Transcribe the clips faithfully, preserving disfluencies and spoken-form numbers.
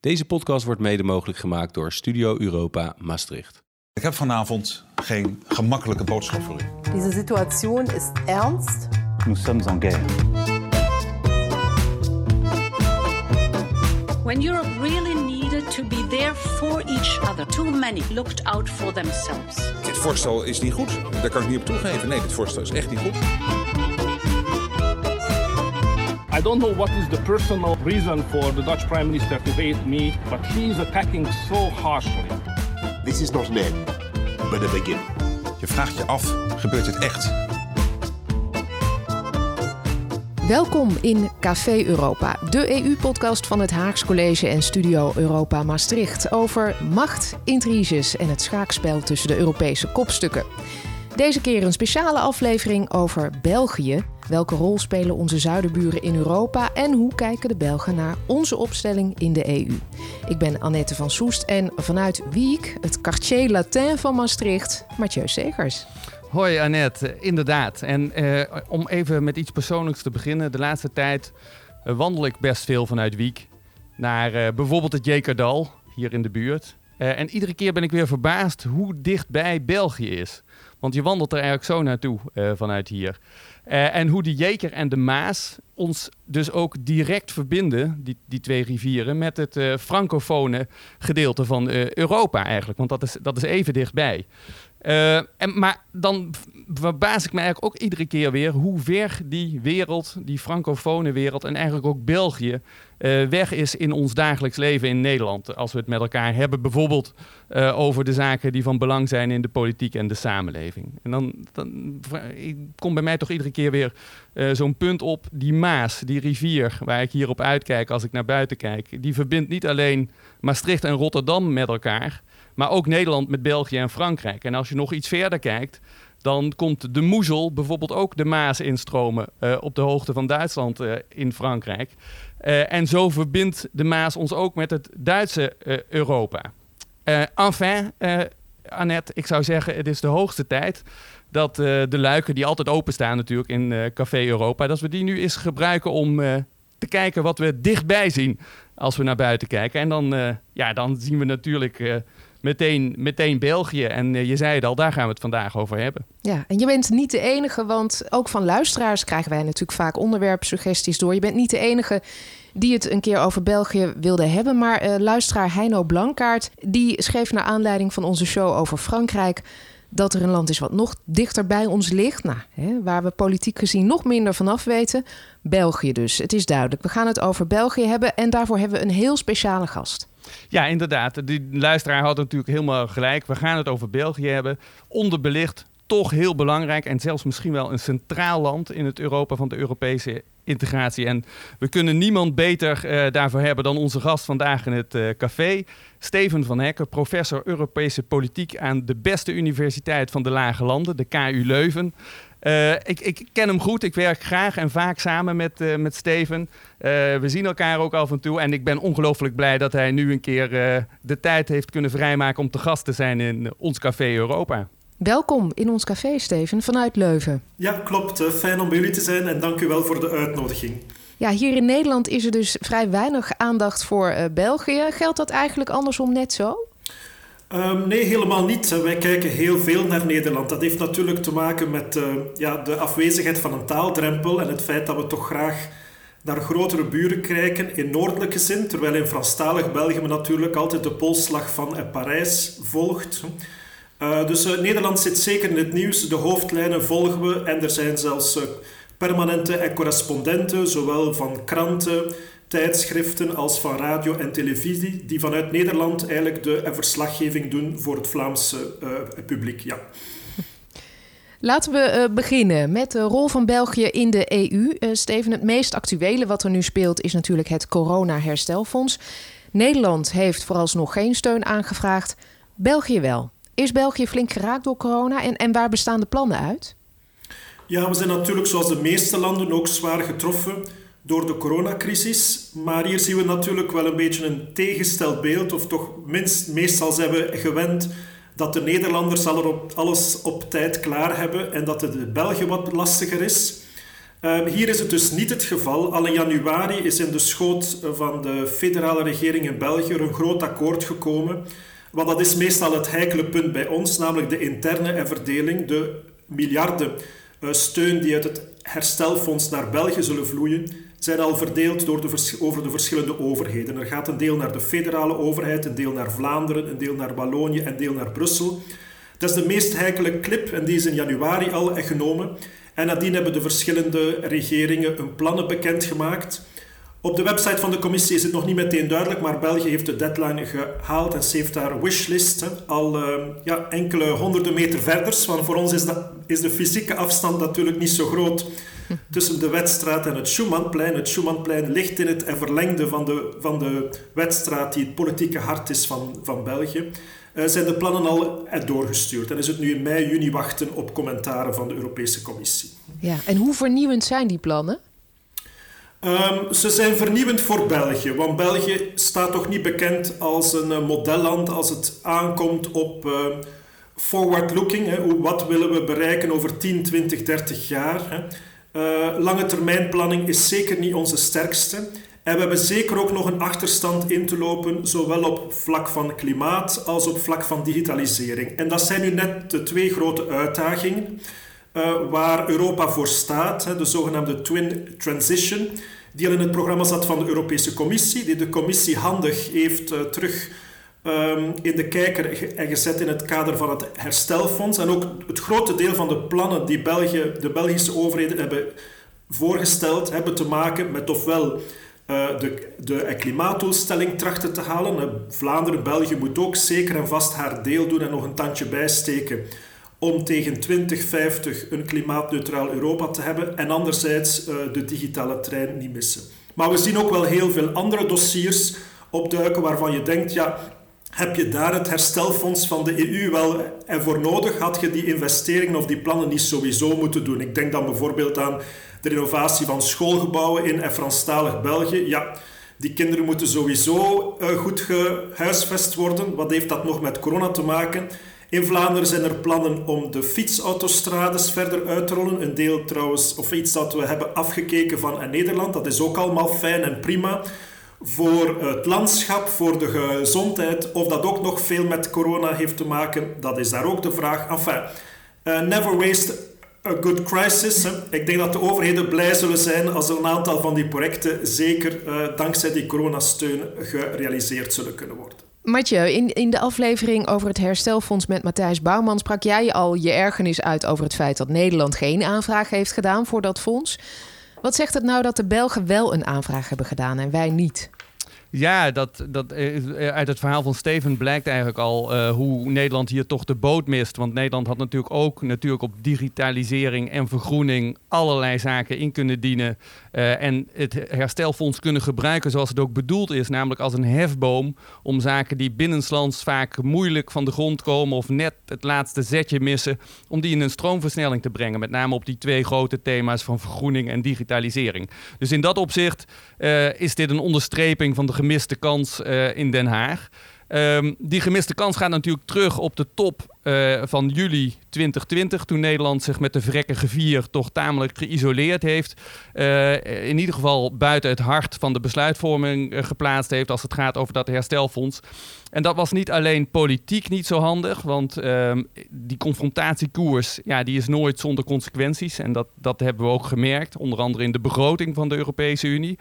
Deze podcast wordt mede mogelijk gemaakt door Studio Europa Maastricht. Ik heb vanavond geen gemakkelijke boodschap voor u. Deze situatie is ernst. Nous sommes en guerre. When Europe really needed to be there for each other, too many looked out for themselves. Dit voorstel is niet goed. Daar kan ik niet op toegeven. Nee, dit voorstel is echt niet goed. I don't know what is the personal reason for the Dutch Prime Minister to hate me, but he is attacking so harshly. This is not an end, but a beginning. Je vraagt je af, gebeurt dit echt? Welkom in Café Europa, de E U-podcast van het Haags College en Studio Europa Maastricht over macht, intriges en het schaakspel tussen de Europese kopstukken. Deze keer een speciale aflevering over België. Welke rol spelen onze zuiderburen in Europa en hoe kijken de Belgen naar onze opstelling in de E U? Ik ben Annette van Soest en vanuit Wiek, het Quartier Latin van Maastricht, Mathieu Segers. Hoi Annette, inderdaad. En uh, om even met iets persoonlijks te beginnen. De laatste tijd uh, wandel ik best veel vanuit Wiek naar uh, bijvoorbeeld het Jekerdal, hier in de buurt. Uh, en iedere keer ben ik weer verbaasd hoe dichtbij België is. Want je wandelt er eigenlijk zo naartoe uh, vanuit hier. Uh, en hoe de Jeker en de Maas ons dus ook direct verbinden, die, die twee rivieren, met het uh, francofone gedeelte van uh, Europa eigenlijk. Want dat is, dat is even dichtbij. Uh, en, maar dan verbaas ik me eigenlijk ook iedere keer weer hoe ver die wereld, die francofone wereld en eigenlijk ook België uh, weg is in ons dagelijks leven in Nederland. Als we het met elkaar hebben bijvoorbeeld uh, over de zaken die van belang zijn in de politiek en de samenleving. En dan, dan komt bij mij toch iedere keer weer uh, zo'n punt op, die Maas, die rivier waar ik hier op uitkijk als ik naar buiten kijk. Die verbindt niet alleen Maastricht en Rotterdam met elkaar, maar ook Nederland met België en Frankrijk. En als je nog iets verder kijkt, dan komt de Moezel bijvoorbeeld ook de Maas instromen uh, op de hoogte van Duitsland uh, in Frankrijk. Uh, en zo verbindt de Maas ons ook met het Duitse uh, Europa. Uh, enfin, uh, Annette, ik zou zeggen, het is de hoogste tijd dat uh, de luiken die altijd openstaan natuurlijk in uh, Café Europa, dat we die nu eens gebruiken om uh, te kijken wat we dichtbij zien als we naar buiten kijken. En dan, uh, ja, dan zien we natuurlijk Uh, Meteen, meteen België. En uh, je zei het al, daar gaan we het vandaag over hebben. Ja, en je bent niet de enige, want ook van luisteraars krijgen wij natuurlijk vaak onderwerpsuggesties door. Je bent niet de enige die het een keer over België wilde hebben. Maar uh, luisteraar Heino Blankaart, die schreef naar aanleiding van onze show over Frankrijk dat er een land is wat nog dichter bij ons ligt. Nou, hè, waar we politiek gezien nog minder vanaf weten. België dus. Het is duidelijk. We gaan het over België hebben en daarvoor hebben we een heel speciale gast. Ja, inderdaad. Die luisteraar had natuurlijk helemaal gelijk. We gaan het over België hebben. Onderbelicht, toch heel belangrijk en zelfs misschien wel een centraal land in het Europa van de Europese integratie. En we kunnen niemand beter uh, daarvoor hebben dan onze gast vandaag in het uh, café. Steven van Hekken, professor Europese politiek aan de beste universiteit van de Lage Landen, de K U Leuven. Uh, ik, ik ken hem goed, ik werk graag en vaak samen met, uh, met Steven. Uh, we zien elkaar ook af en toe en ik ben ongelooflijk blij dat hij nu een keer uh, de tijd heeft kunnen vrijmaken om te gast te zijn in ons Café Europa. Welkom in ons café, Steven, vanuit Leuven. Ja, klopt. Fijn om bij jullie te zijn en dank u wel voor de uitnodiging. Ja, hier in Nederland is er dus vrij weinig aandacht voor uh, België. Geldt dat eigenlijk andersom net zo? Um, nee, helemaal niet. Wij kijken heel veel naar Nederland. Dat heeft natuurlijk te maken met uh, ja, de afwezigheid van een taaldrempel en het feit dat we toch graag naar grotere buren kijken in noordelijke zin, terwijl in Franstalig België men natuurlijk altijd de polsslag van uh, Parijs volgt. Uh, dus uh, Nederland zit zeker in het nieuws, de hoofdlijnen volgen we en er zijn zelfs uh, permanente en correspondenten, zowel van kranten, tijdschriften als van radio en televisie, die vanuit Nederland eigenlijk de uh, verslaggeving doen voor het Vlaamse uh, publiek. Ja. Laten we uh, beginnen met de rol van België in de E U. Uh, Steven, het meest actuele wat er nu speelt is natuurlijk het corona-herstelfonds. Nederland heeft vooralsnog geen steun aangevraagd, België wel. Is België flink geraakt door corona en, en waar bestaan de plannen uit? Ja, we zijn natuurlijk zoals de meeste landen ook zwaar getroffen door de coronacrisis. Maar hier zien we natuurlijk wel een beetje een tegengesteld beeld. Of toch minst, meestal zijn we gewend dat de Nederlanders alles op tijd klaar hebben en dat het in België wat lastiger is. Uh, hier is het dus niet het geval. Al in januari is in de schoot van de federale regering in België er een groot akkoord gekomen. Want dat is meestal het heikele punt bij ons, namelijk de interne verdeling, de miljarden uh, steun die uit het herstelfonds naar België zullen vloeien, zijn al verdeeld door de vers- over de verschillende overheden. Er gaat een deel naar de federale overheid, een deel naar Vlaanderen, een deel naar Wallonië en een deel naar Brussel. Dat is de meest heikele clip en die is in januari al genomen. En nadien hebben de verschillende regeringen hun plannen bekendgemaakt. Op de website van de commissie is het nog niet meteen duidelijk, maar België heeft de deadline gehaald en ze heeft daar wishlist hè, al uh, ja, enkele honderden meter verder. Want voor ons is, dat, is de fysieke afstand natuurlijk niet zo groot tussen de Wetstraat en het Schumannplein. Het Schumannplein ligt in het verlengde van de, van de Wetstraat, die het politieke hart is van, van België. Uh, zijn de plannen al doorgestuurd. En is het nu in mei, juni wachten op commentaren van de Europese Commissie. Ja, en hoe vernieuwend zijn die plannen? Um, ze zijn vernieuwend voor België, want België staat toch niet bekend als een uh, modelland als het aankomt op uh, forward-looking. Hè. Wat willen we bereiken over tien, twintig, dertig jaar? Hè. Uh, lange termijnplanning is zeker niet onze sterkste. En we hebben zeker ook nog een achterstand in te lopen, zowel op vlak van klimaat als op vlak van digitalisering. En dat zijn nu net de twee grote uitdagingen uh, waar Europa voor staat, hè, de zogenaamde Twin Transition, die al in het programma zat van de Europese Commissie, die de Commissie handig heeft uh, terug um, in de kijker ge- gezet in het kader van het herstelfonds. En ook het grote deel van de plannen die België, de Belgische overheden hebben voorgesteld, hebben te maken met ofwel Uh, de, de klimaatdoelstelling trachten te halen. Uh, Vlaanderen, België moet ook zeker en vast haar deel doen en nog een tandje bijsteken om tegen twintig vijftig een klimaatneutraal Europa te hebben en anderzijds uh, de digitale trein niet missen. Maar we zien ook wel heel veel andere dossiers opduiken waarvan je denkt, ja, heb je daar het herstelfonds van de E U wel voor nodig? Had je die investeringen of die plannen niet sowieso moeten doen? Ik denk dan bijvoorbeeld aan de renovatie van schoolgebouwen in Franstalig België. Ja, die kinderen moeten sowieso uh, goed gehuisvest worden. Wat heeft dat nog met corona te maken? In Vlaanderen zijn er plannen om de fietsautostrades verder uit te rollen. Een deel trouwens, of iets dat we hebben afgekeken van Nederland. Dat is ook allemaal fijn en prima. Voor het landschap, voor de gezondheid, of dat ook nog veel met corona heeft te maken, dat is daar ook de vraag. Enfin, uh, never waste a good crisis. Hè. Ik denk dat de overheden blij zullen zijn als er een aantal van die projecten zeker uh, dankzij die coronasteun gerealiseerd zullen kunnen worden. Mathieu, in, in de aflevering over het herstelfonds met Matthijs Bouwman sprak jij al je ergernis uit over het feit dat Nederland geen aanvraag heeft gedaan voor dat fonds. Wat zegt het nou dat de Belgen wel een aanvraag hebben gedaan en wij niet? Ja, dat, dat, uit het verhaal van Steven blijkt eigenlijk al uh, hoe Nederland hier toch de boot mist. Want Nederland had natuurlijk ook natuurlijk op digitalisering en vergroening allerlei zaken in kunnen dienen. Uh, en het herstelfonds kunnen gebruiken zoals het ook bedoeld is. Namelijk als een hefboom om zaken die binnenlands vaak moeilijk van de grond komen of net het laatste zetje missen, om die in een stroomversnelling te brengen. Met name op die twee grote thema's van vergroening en digitalisering. Dus in dat opzicht uh, is dit een onderstreping van de gemiste kans uh, in Den Haag. Um, die gemiste kans gaat natuurlijk terug op de top uh, van juli twintig twintig... toen Nederland zich met de vrekkige vier toch tamelijk geïsoleerd heeft. Uh, in ieder geval buiten het hart van de besluitvorming uh, geplaatst heeft als het gaat over dat herstelfonds. En dat was niet alleen politiek niet zo handig, want uh, die confrontatiekoers ja, die is nooit zonder consequenties. En dat, dat hebben we ook gemerkt, onder andere in de begroting van de Europese Unie.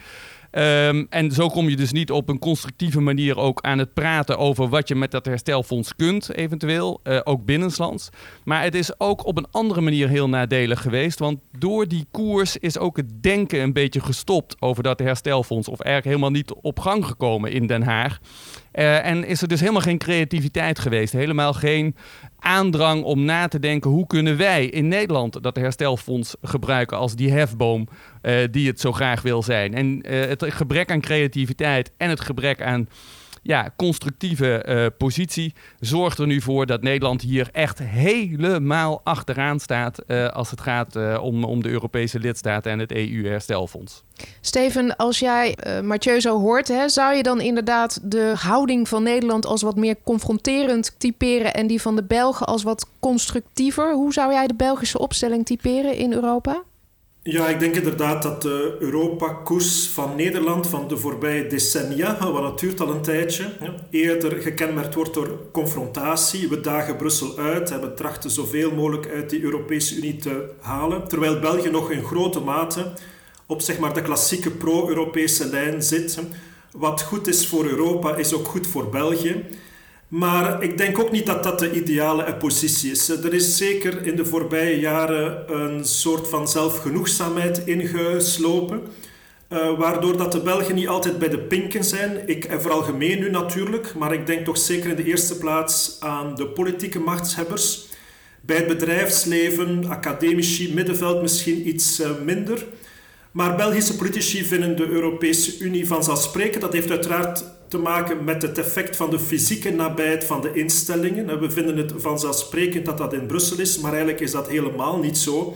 Um, en zo kom je dus niet op een constructieve manier ook aan het praten over wat je met dat herstelfonds kunt, eventueel, uh, ook binnenlands. Maar het is ook op een andere manier heel nadelig geweest, want door die koers is ook het denken een beetje gestopt over dat herstelfonds, of eigenlijk helemaal niet op gang gekomen in Den Haag. Uh, en is er dus helemaal geen creativiteit geweest, helemaal geen aandrang om na te denken hoe kunnen wij in Nederland dat herstelfonds gebruiken als die hefboom uh, die het zo graag wil zijn. En uh, het gebrek aan creativiteit en het gebrek aan ja, constructieve uh, positie zorgt er nu voor dat Nederland hier echt helemaal achteraan staat uh, als het gaat uh, om, om de Europese lidstaten en het E U-herstelfonds. Steven, als jij uh, Mathieu zo hoort, hè, zou je dan inderdaad de houding van Nederland als wat meer confronterend typeren en die van de Belgen als wat constructiever? Hoe zou jij de Belgische opstelling typeren in Europa? Ja, ik denk inderdaad dat de Europa-koers van Nederland van de voorbije decennia, want dat duurt al een tijdje, eerder gekenmerkt wordt door confrontatie. We dagen Brussel uit en we trachten zoveel mogelijk uit die Europese Unie te halen, terwijl België nog in grote mate op zeg maar, de klassieke pro-Europese lijn zit. Wat goed is voor Europa is ook goed voor België. Maar ik denk ook niet dat dat de ideale positie is. Er is zeker in de voorbije jaren een soort van zelfgenoegzaamheid ingeslopen, uh, waardoor dat de Belgen niet altijd bij de pinken zijn. Ik, en vooral gemeen nu natuurlijk, maar ik denk toch zeker in de eerste plaats aan de politieke machtshebbers. Bij het bedrijfsleven, academici, middenveld misschien iets uh, minder. Maar Belgische politici vinden de Europese Unie vanzelfsprekend. Dat heeft uiteraard te maken met het effect van de fysieke nabijheid van de instellingen. We vinden het vanzelfsprekend dat dat in Brussel is, maar eigenlijk is dat helemaal niet zo.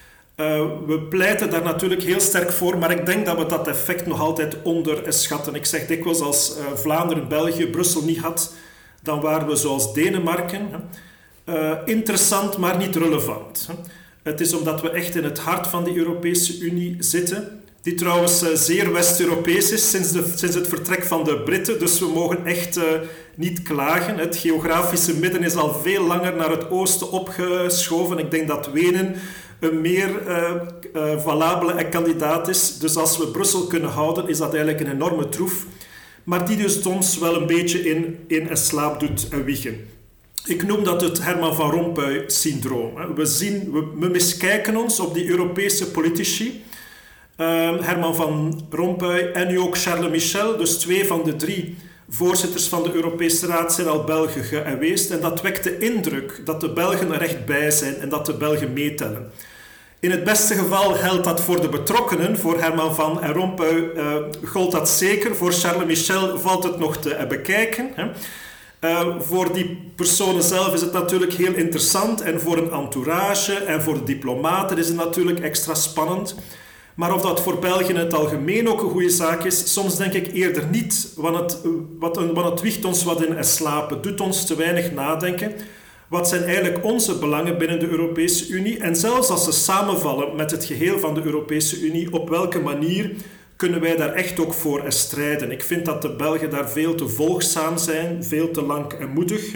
Uh, we pleiten daar natuurlijk heel sterk voor, maar ik denk dat we dat effect nog altijd onderschatten. Ik zeg dikwijls, als uh, Vlaanderen, België, Brussel niet had, dan waren we zoals Denemarken. Uh, interessant, maar niet relevant. Het is omdat we echt in het hart van die Europese Unie zitten, die trouwens uh, zeer West-Europees is sinds, de, sinds het vertrek van de Britten. Dus we mogen echt uh, niet klagen. Het geografische midden is al veel langer naar het oosten opgeschoven. Ik denk dat Wenen een meer uh, uh, valabele kandidaat is. Dus als we Brussel kunnen houden, is dat eigenlijk een enorme troef. Maar die dus ons wel een beetje in, in een slaap doet uh, wiegen. Ik noem dat het Herman van Rompuy-syndroom. We, zien, we, we miskijken ons op die Europese politici. Uh, Herman van Rompuy en nu ook Charles Michel, dus twee van de drie voorzitters van de Europese Raad zijn al Belgen geweest. En dat wekt de indruk dat de Belgen er echt bij zijn en dat de Belgen meetellen. In het beste geval geldt dat voor de betrokkenen. Voor Herman van Rompuy uh, gold dat zeker. Voor Charles Michel valt het nog te uh, bekijken. Hè. Uh, voor die personen zelf is het natuurlijk heel interessant. En voor een entourage en voor de diplomaten is het natuurlijk extra spannend. Maar of dat voor België in het algemeen ook een goede zaak is, soms denk ik eerder niet. Want het, wat, want het wiegt ons wat in slaap. Het doet ons te weinig nadenken. Wat zijn eigenlijk onze belangen binnen de Europese Unie? En zelfs als ze samenvallen met het geheel van de Europese Unie, op welke manier kunnen wij daar echt ook voor strijden? Ik vind dat de Belgen daar veel te volgzaam zijn, veel te langmoedig.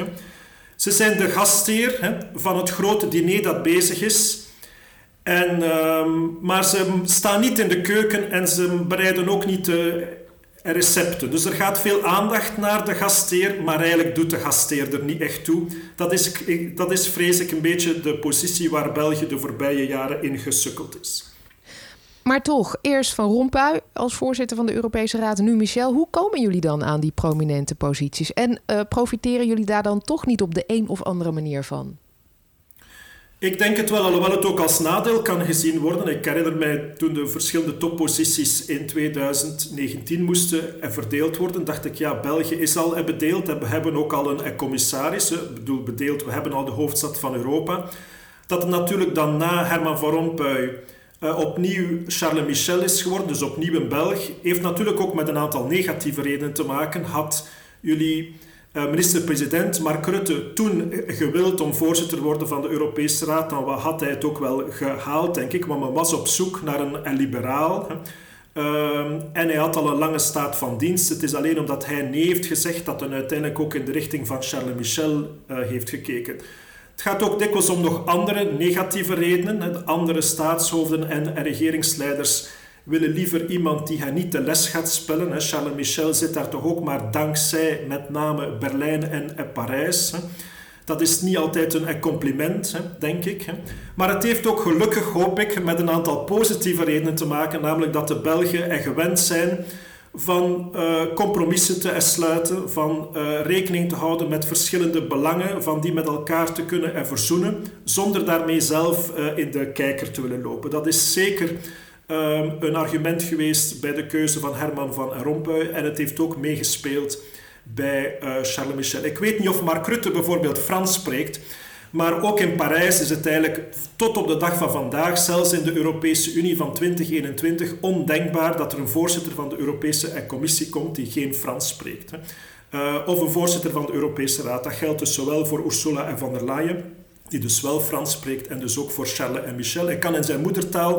Ze zijn de gastheer hè, van het grote diner dat bezig is. En, uh, maar ze staan niet in de keuken en ze bereiden ook niet de recepten. Dus er gaat veel aandacht naar de gastheer, maar eigenlijk doet de gastheer er niet echt toe. Dat is, dat is vrees ik een beetje de positie waar België de voorbije jaren in gesukkeld is. Maar toch, eerst Van Rompuy als voorzitter van de Europese Raad en nu Michel. Hoe komen jullie dan aan die prominente posities? En uh, profiteren jullie daar dan toch niet op de een of andere manier van? Ik denk het wel, alhoewel het ook als nadeel kan gezien worden. Ik herinner mij toen de verschillende topposities in twintig negentien moesten verdeeld worden, dacht ik, ja, België is al bedeeld. We hebben ook al een commissaris, ik bedoel bedeeld, we hebben al de hoofdstad van Europa. Dat het natuurlijk dan na Herman Van Rompuy uh, opnieuw Charles Michel is geworden, dus opnieuw een Belg, heeft natuurlijk ook met een aantal negatieve redenen te maken. Had jullie Uh, minister-president Mark Rutte toen gewild om voorzitter te worden van de Europese Raad, dan had hij het ook wel gehaald, denk ik, want men was op zoek naar een, een liberaal. Hè. Uh, en hij had al een lange staat van dienst. Het is alleen omdat hij nee heeft gezegd dat hij uiteindelijk ook in de richting van Charles Michel uh, heeft gekeken. Het gaat ook dikwijls om nog andere negatieve redenen. Hè. Andere staatshoofden en, en regeringsleiders willen liever iemand die hen niet de les gaat spellen. Charles Michel zit daar toch ook maar dankzij met name Berlijn en Parijs. Dat is niet altijd een compliment, denk ik. Maar het heeft ook gelukkig, hoop ik, met een aantal positieve redenen te maken, namelijk dat de Belgen er gewend zijn van uh, compromissen te sluiten, van uh, rekening te houden met verschillende belangen, van die met elkaar te kunnen verzoenen, zonder daarmee zelf uh, in de kijker te willen lopen. Dat is zeker Uh, een argument geweest bij de keuze van Herman Van Rompuy en het heeft ook meegespeeld bij uh, Charles Michel. Ik weet niet of Mark Rutte bijvoorbeeld Frans spreekt, maar ook in Parijs is het eigenlijk tot op de dag van vandaag, zelfs in de Europese Unie van twintig eenentwintig, ondenkbaar dat er een voorzitter van de Europese Commissie komt die geen Frans spreekt. Hè. Uh, of een voorzitter van de Europese Raad. Dat geldt dus zowel voor Ursula en von der Leyen, die dus wel Frans spreekt, en dus ook voor Charles en Michel. Hij kan in zijn moedertaal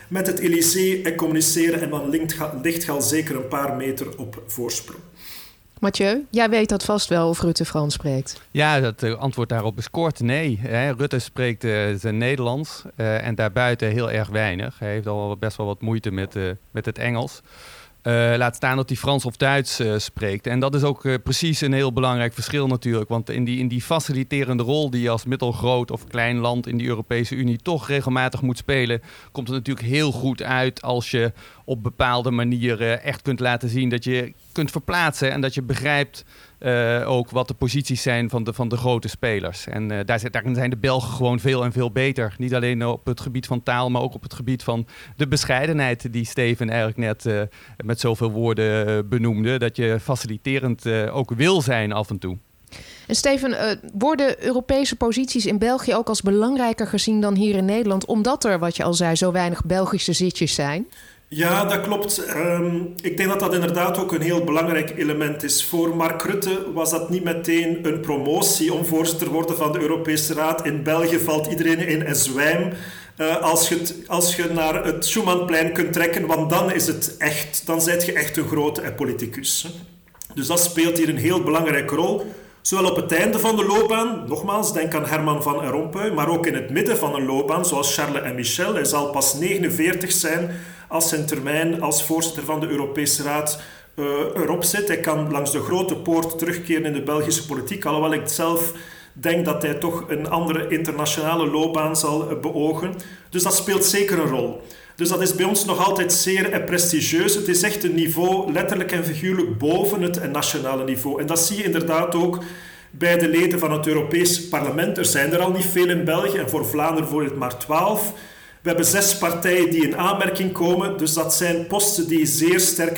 met het Elysée en communiceren en dan ligt je al zeker een paar meter op voorsprong. Mathieu, jij weet dat vast wel of Rutte Frans spreekt. Ja, het uh, antwoord daarop is kort nee. Hè. Rutte spreekt uh, zijn Nederlands uh, en daarbuiten heel erg weinig. Hij heeft al best wel wat moeite met, uh, met het Engels. Uh, laat staan dat hij Frans of Duits uh, spreekt. En dat is ook uh, precies een heel belangrijk verschil natuurlijk. Want in die, in die faciliterende rol die je als middelgroot of klein land in die Europese Unie toch regelmatig moet spelen, komt het natuurlijk heel goed uit als je op bepaalde manieren echt kunt laten zien dat je kunt verplaatsen en dat je begrijpt uh, ook wat de posities zijn van de, van de grote spelers. En uh, daar, daarin zijn de Belgen gewoon veel en veel beter. Niet alleen op het gebied van taal, maar ook op het gebied van de bescheidenheid die Steven eigenlijk net uh, met zoveel woorden uh, benoemde. Dat je faciliterend uh, ook wil zijn af en toe. En Steven, uh, worden Europese posities in België ook als belangrijker gezien dan hier in Nederland, omdat er, wat je al zei, zo weinig Belgische zitjes zijn? Ja, dat klopt. Um, ik denk dat dat inderdaad ook een heel belangrijk element is. Voor Mark Rutte was dat niet meteen een promotie om voorzitter te worden van de Europese Raad. In België valt iedereen in en zwijm uh, als, je het, als je naar het Schumannplein kunt trekken, want dan is het echt. Dan ben je echt een grote politicus. Dus dat speelt hier een heel belangrijke rol. Zowel op het einde van de loopbaan, nogmaals, denk aan Herman Van Rompuy, maar ook in het midden van een loopbaan, zoals Charles en Michel. Hij zal pas negenenveertig zijn als zijn termijn als voorzitter van de Europese Raad uh, erop zit. Hij kan langs de grote poort terugkeren in de Belgische politiek, alhoewel ik zelf denk dat hij toch een andere internationale loopbaan zal uh, beogen. Dus dat speelt zeker een rol. Dus dat is bij ons nog altijd zeer uh, prestigieus. Het is echt een niveau, letterlijk en figuurlijk, boven het uh, nationale niveau. En dat zie je inderdaad ook bij de leden van het Europees Parlement. Er zijn er al niet veel in België en voor Vlaanderen bijvoorbeeld maar twaalf. We hebben zes partijen die in aanmerking komen, dus dat zijn posten die zeer sterk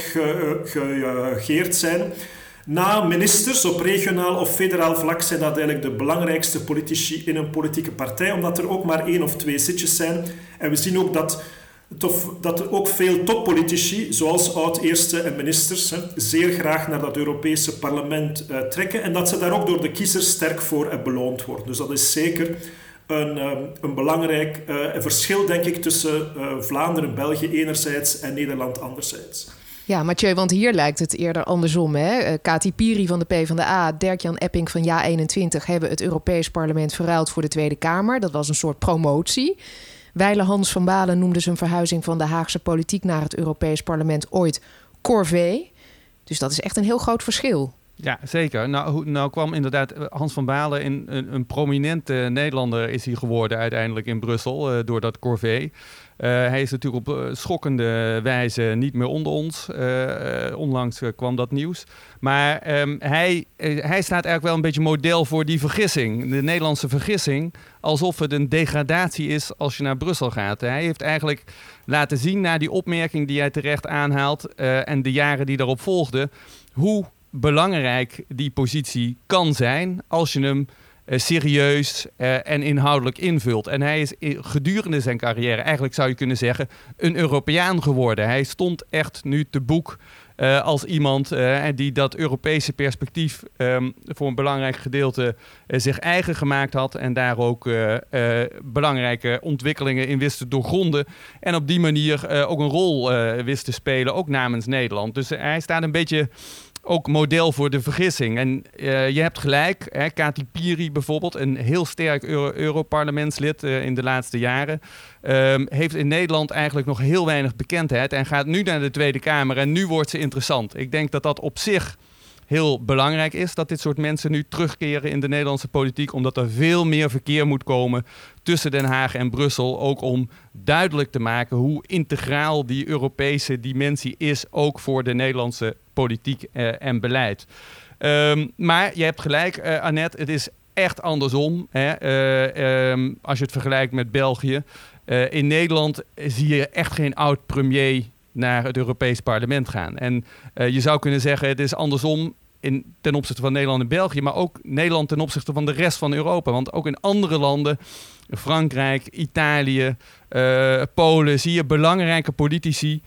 gegeerd zijn. Na ministers op regionaal of federaal vlak zijn dat eigenlijk de belangrijkste politici in een politieke partij, omdat er ook maar één of twee zitjes zijn. En we zien ook dat, dat er ook veel toppolitici, zoals oud-eerste en ministers, zeer graag naar dat Europese parlement uh, trekken en dat ze daar ook door de kiezers sterk voor uh, beloond worden. Dus dat is zeker Een, een belangrijk uh, verschil, denk ik, tussen uh, Vlaanderen en België enerzijds en Nederland anderzijds. Ja, Mathieu, want hier lijkt het eerder andersom. Hè? Uh, Kati Piri van de PvdA, Dirk-Jan Epping van Ja eenentwintig hebben het Europees Parlement verruild voor de Tweede Kamer. Dat was een soort promotie. Wijle Hans van Balen noemde zijn verhuizing van de Haagse politiek naar het Europees Parlement ooit corvée. Dus dat is echt een heel groot verschil. Ja, zeker. Nou, nou kwam inderdaad Hans van Balen in een, een prominente Nederlander is hij geworden uiteindelijk in Brussel uh, door dat corvée. Uh, hij is natuurlijk op uh, schokkende wijze niet meer onder ons. Uh, uh, onlangs uh, kwam dat nieuws. Maar um, hij, uh, hij staat eigenlijk wel een beetje model voor die vergissing. De Nederlandse vergissing. Alsof het een degradatie is als je naar Brussel gaat. Hij heeft eigenlijk laten zien na die opmerking die hij terecht aanhaalt uh, en de jaren die daarop volgden, hoe belangrijk die positie kan zijn als je hem uh, serieus uh, en inhoudelijk invult. En hij is gedurende zijn carrière, eigenlijk zou je kunnen zeggen, een Europeaan geworden. Hij stond echt nu te boek uh, als iemand uh, die dat Europese perspectief um, voor een belangrijk gedeelte uh, zich eigen gemaakt had en daar ook uh, uh, belangrijke ontwikkelingen in wist te doorgronden. En op die manier uh, ook een rol uh, wist te spelen, ook namens Nederland. Dus uh, hij staat een beetje ook model voor de vergissing. En uh, je hebt gelijk, hè, Kati Piri bijvoorbeeld, een heel sterk Euro- Europarlementslid uh, in de laatste jaren, um, heeft in Nederland eigenlijk nog heel weinig bekendheid en gaat nu naar de Tweede Kamer en nu wordt ze interessant. Ik denk dat dat op zich heel belangrijk is, dat dit soort mensen nu terugkeren in de Nederlandse politiek, omdat er veel meer verkeer moet komen tussen Den Haag en Brussel, ook om duidelijk te maken hoe integraal die Europese dimensie is, ook voor de Nederlandse politiek uh, en beleid. Um, maar je hebt gelijk, uh, Annette, het is echt andersom. Hè? Uh, um, als je het vergelijkt met België. Uh, in Nederland zie je echt geen oud-premier naar het Europees Parlement gaan. En uh, je zou kunnen zeggen, het is andersom in, ten opzichte van Nederland en België, maar ook Nederland ten opzichte van de rest van Europa. Want ook in andere landen, Frankrijk, Italië, uh, Polen, zie je belangrijke politici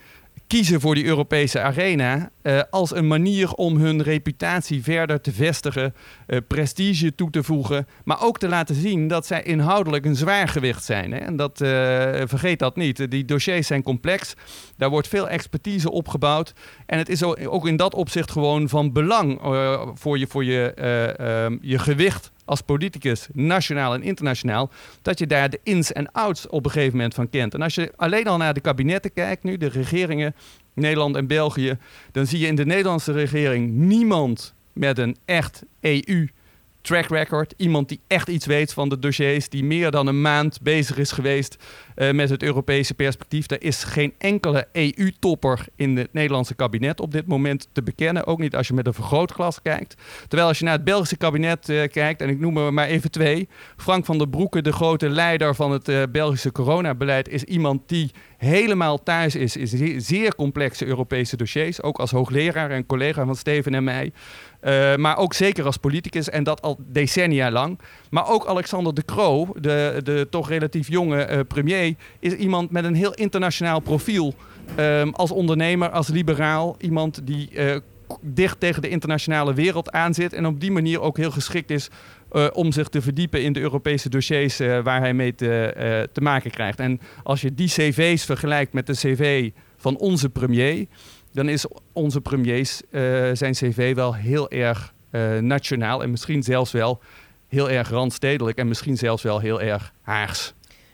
kiezen voor die Europese arena uh, als een manier om hun reputatie verder te vestigen, uh, prestige toe te voegen, maar ook te laten zien dat zij inhoudelijk een zwaargewicht zijn. Hè? En dat, uh, vergeet dat niet. Die dossiers zijn complex, daar wordt veel expertise opgebouwd en het is ook in dat opzicht gewoon van belang uh, voor je, voor je, uh, um, je gewicht als politicus, nationaal en internationaal, dat je daar de ins en outs op een gegeven moment van kent. En als je alleen al naar de kabinetten kijkt nu, de regeringen, Nederland en België, dan zie je in de Nederlandse regering niemand met een echt E U track record. Iemand die echt iets weet van de dossiers, die meer dan een maand bezig is geweest uh, met het Europese perspectief. Er is geen enkele E U-topper in het Nederlandse kabinet op dit moment te bekennen. Ook niet als je met een vergrootglas kijkt. Terwijl als je naar het Belgische kabinet uh, kijkt, en ik noem er maar even twee. Frank van der Broeke, de grote leider van het uh, Belgische coronabeleid, is iemand die helemaal thuis is in zeer complexe Europese dossiers. Ook als hoogleraar en collega van Steven en mij. Uh, maar ook zeker als politicus en dat al decennia lang. Maar ook Alexander De Croo, de, de toch relatief jonge uh, premier, is iemand met een heel internationaal profiel. Um, als ondernemer, als liberaal. Iemand die uh, dicht tegen de internationale wereld aanzit en op die manier ook heel geschikt is uh, om zich te verdiepen in de Europese dossiers uh, waar hij mee te, uh, te maken krijgt. En als je die cv's vergelijkt met de cv van onze premier, dan is onze premiers uh, zijn cv wel heel erg uh, nationaal en misschien zelfs wel heel erg randstedelijk en misschien zelfs wel heel erg Haags.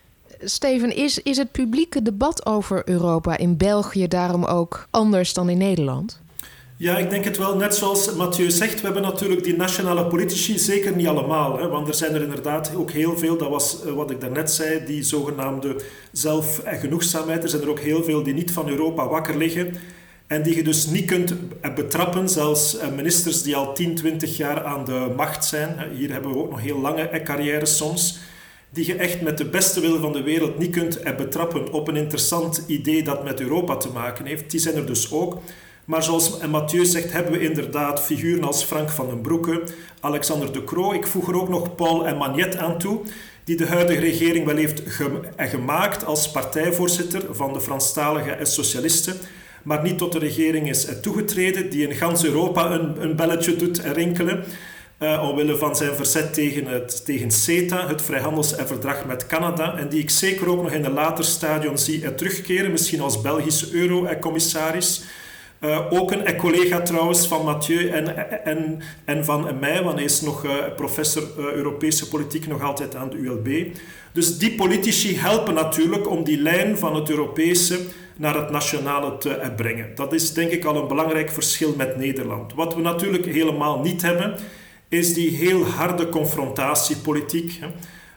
Steven, is, is het publieke debat over Europa in België daarom ook anders dan in Nederland? Ja, ik denk het wel. Net zoals Mathieu zegt, we hebben natuurlijk die nationale politici, zeker niet allemaal. Hè, want er zijn er inderdaad ook heel veel, dat was wat ik daarnet zei, die zogenaamde zelfgenoegzaamheid. Er zijn er ook heel veel die niet van Europa wakker liggen. En die je dus niet kunt betrappen, zelfs ministers die al tien, twintig jaar aan de macht zijn. Hier hebben we ook nog heel lange carrières soms. Die je echt met de beste wil van de wereld niet kunt betrappen op een interessant idee dat met Europa te maken heeft. Die zijn er dus ook. Maar zoals Mathieu zegt, hebben we inderdaad figuren als Frank van den Broeke, Alexander De Croo. Ik voeg er ook nog Paul en Magnet aan toe, die de huidige regering wel heeft gemaakt als partijvoorzitter van de Franstalige socialisten, maar niet tot de regering is toegetreden, die in gans Europa een, een belletje doet rinkelen, uh, omwille van zijn verzet tegen, het, tegen CETA, het vrijhandelsverdrag met Canada, en die ik zeker ook nog in een later stadium zie terugkeren, misschien als Belgische eurocommissaris. Uh, ook een collega trouwens van Mathieu en, en, en van mij, want hij is nog uh, professor uh, Europese politiek nog altijd aan de U L B. Dus die politici helpen natuurlijk om die lijn van het Europese naar het nationale te brengen. Dat is denk ik al een belangrijk verschil met Nederland. Wat we natuurlijk helemaal niet hebben, is die heel harde confrontatiepolitiek. Hè.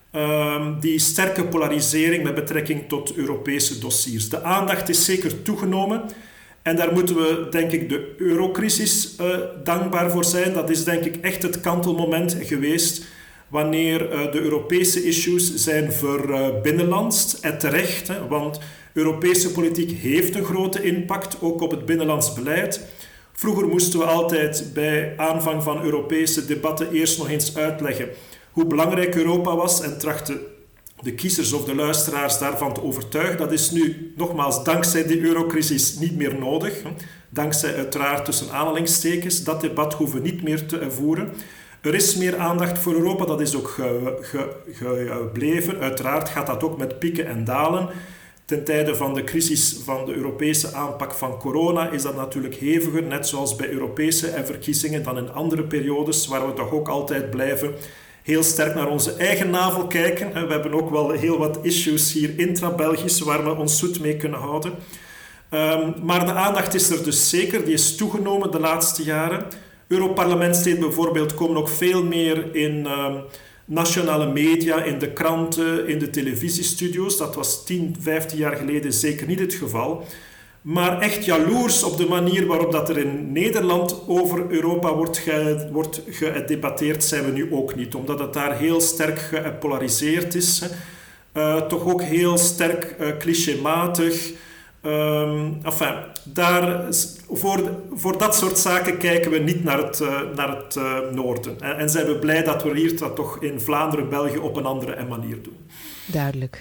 Uh, die sterke polarisering met betrekking tot Europese dossiers. De aandacht is zeker toegenomen. En daar moeten we, denk ik, de eurocrisis uh, dankbaar voor zijn. Dat is, denk ik, echt het kantelmoment geweest wanneer uh, de Europese issues zijn verbinnenlandst. En terecht, hè, want Europese politiek heeft een grote impact, ook op het binnenlands beleid. Vroeger moesten we altijd bij aanvang van Europese debatten eerst nog eens uitleggen hoe belangrijk Europa was en trachten de kiezers of de luisteraars daarvan te overtuigen. Dat is nu, nogmaals, dankzij die eurocrisis niet meer nodig. Dankzij uiteraard tussen aanhalingstekens. Dat debat hoeven we niet meer te voeren. Er is meer aandacht voor Europa, dat is ook ge, ge, gebleven. Uiteraard gaat dat ook met pieken en dalen. Ten tijde van de crisis van de Europese aanpak van corona is dat natuurlijk heviger, net zoals bij Europese verkiezingen, dan in andere periodes, waar we toch ook altijd blijven heel sterk naar onze eigen navel kijken. We hebben ook wel heel wat issues hier intra-Belgisch waar we ons zoet mee kunnen houden. Um, maar de aandacht is er dus zeker, die is toegenomen de laatste jaren. Europarlementsleden bijvoorbeeld komen ook veel meer in um, nationale media, in de kranten, in de televisiestudio's. Dat was tien, vijftien jaar geleden zeker niet het geval. Maar echt jaloers op de manier waarop dat er in Nederland over Europa wordt, ge, wordt gedebatteerd, zijn we nu ook niet. Omdat het daar heel sterk gepolariseerd is. Uh, toch ook heel sterk uh, clichématig. Um, enfin, daar, voor, voor dat soort zaken kijken we niet naar het, uh, naar het uh, noorden. En, en zijn we blij dat we hier dat toch in Vlaanderen, België op een andere manier doen. Duidelijk.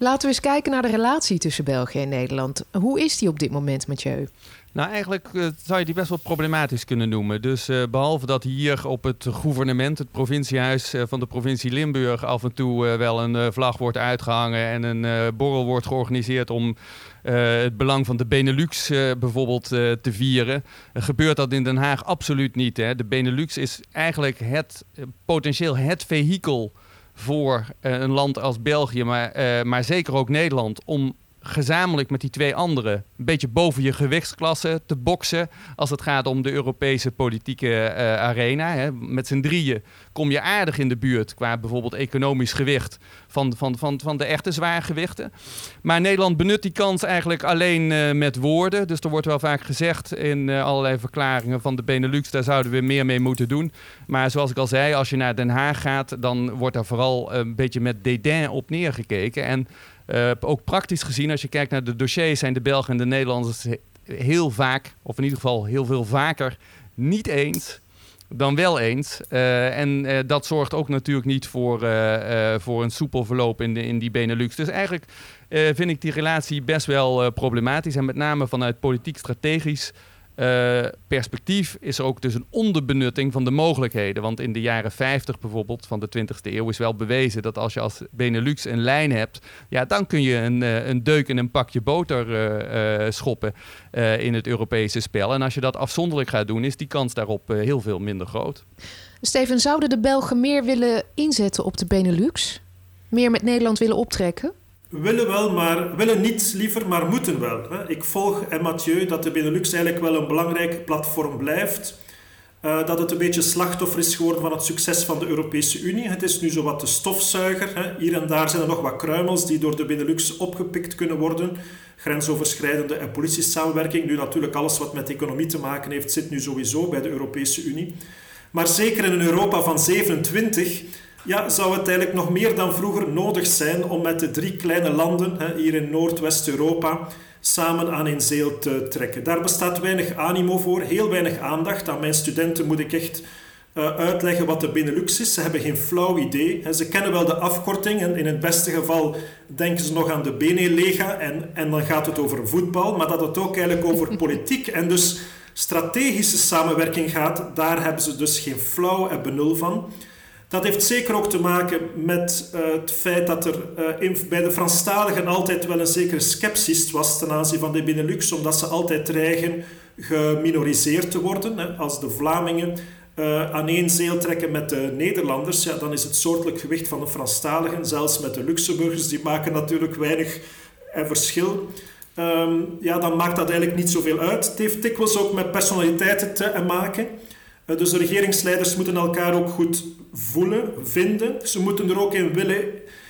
Laten we eens kijken naar de relatie tussen België en Nederland. Hoe is die op dit moment, Mathieu? Nou, eigenlijk uh, zou je die best wel problematisch kunnen noemen. Dus uh, behalve dat hier op het gouvernement, het provinciehuis uh, van de provincie Limburg, af en toe uh, wel een uh, vlag wordt uitgehangen en een uh, borrel wordt georganiseerd om uh, het belang van de Benelux uh, bijvoorbeeld uh, te vieren, uh, gebeurt dat in Den Haag absoluut niet. Hè. De Benelux is eigenlijk het, uh, potentieel het vehikel voor uh, een land als België, maar, uh, maar zeker ook Nederland, om gezamenlijk met die twee anderen een beetje boven je gewichtsklasse te boksen als het gaat om de Europese politieke uh, arena. Hè. Met z'n drieën kom je aardig in de buurt qua bijvoorbeeld economisch gewicht van, van, van, van de echte zwaargewichten. Maar Nederland benut die kans eigenlijk alleen uh, met woorden. Dus er wordt wel vaak gezegd in uh, allerlei verklaringen van de Benelux, daar zouden we meer mee moeten doen. Maar zoals ik al zei, als je naar Den Haag gaat, dan wordt daar vooral een beetje met dédain op neergekeken. En Uh, ook praktisch gezien, als je kijkt naar de dossiers, zijn de Belgen en de Nederlanders heel vaak, of in ieder geval heel veel vaker, niet eens dan wel eens. Uh, en uh, dat zorgt ook natuurlijk niet voor, uh, uh, voor een soepel verloop in, de, in die Benelux. Dus eigenlijk uh, vind ik die relatie best wel uh, problematisch. En met name vanuit politiek strategisch Uh, perspectief is er ook dus een onderbenutting van de mogelijkheden. Want in de jaren vijftig bijvoorbeeld van de twintigste eeuw is wel bewezen dat als je als Benelux een lijn hebt, ja, dan kun je een, uh, een deuk in een pakje boter uh, uh, schoppen uh, in het Europese spel. En als je dat afzonderlijk gaat doen, is die kans daarop uh, heel veel minder groot. Steven, zouden de Belgen meer willen inzetten op de Benelux? Meer met Nederland willen optrekken? Willen wel, maar willen niet liever, maar moeten wel. Ik volg en Mathieu dat de Benelux eigenlijk wel een belangrijk platform blijft. Uh, dat het een beetje slachtoffer is geworden van het succes van de Europese Unie. Het is nu zo wat de stofzuiger. Hè. Hier en daar zijn er nog wat kruimels die door de Benelux opgepikt kunnen worden. Grensoverschrijdende en politiesamenwerking. Nu natuurlijk alles wat met economie te maken heeft, zit nu sowieso bij de Europese Unie. Maar zeker in een Europa van zevenentwintig... Ja, zou het eigenlijk nog meer dan vroeger nodig zijn om met de drie kleine landen hè, hier in Noordwest-Europa samen aan een zeel te trekken. Daar bestaat weinig animo voor, heel weinig aandacht. Aan mijn studenten moet ik echt uh, uitleggen wat de Benelux is. Ze hebben geen flauw idee. Hè. Ze kennen wel de afkorting en in het beste geval denken ze nog aan de Benelega en, en dan gaat het over voetbal, maar dat het ook eigenlijk over politiek en dus strategische samenwerking gaat, daar hebben ze dus geen flauw en benul van. Dat heeft zeker ook te maken met uh, het feit dat er uh, in, bij de Franstaligen altijd wel een zekere scepsis was ten aanzien van de Benelux, omdat ze altijd dreigen geminoriseerd te worden. Hè. Als de Vlamingen uh, aan één zeel trekken met de Nederlanders, ja, dan is het soortelijk gewicht van de Franstaligen, zelfs met de Luxemburgers, die maken natuurlijk weinig uh, verschil. Um, ja, dan maakt dat eigenlijk niet zoveel uit. Het heeft dikwijls ook met personaliteiten te maken. Dus de regeringsleiders moeten elkaar ook goed voelen, vinden. Ze moeten er ook in willen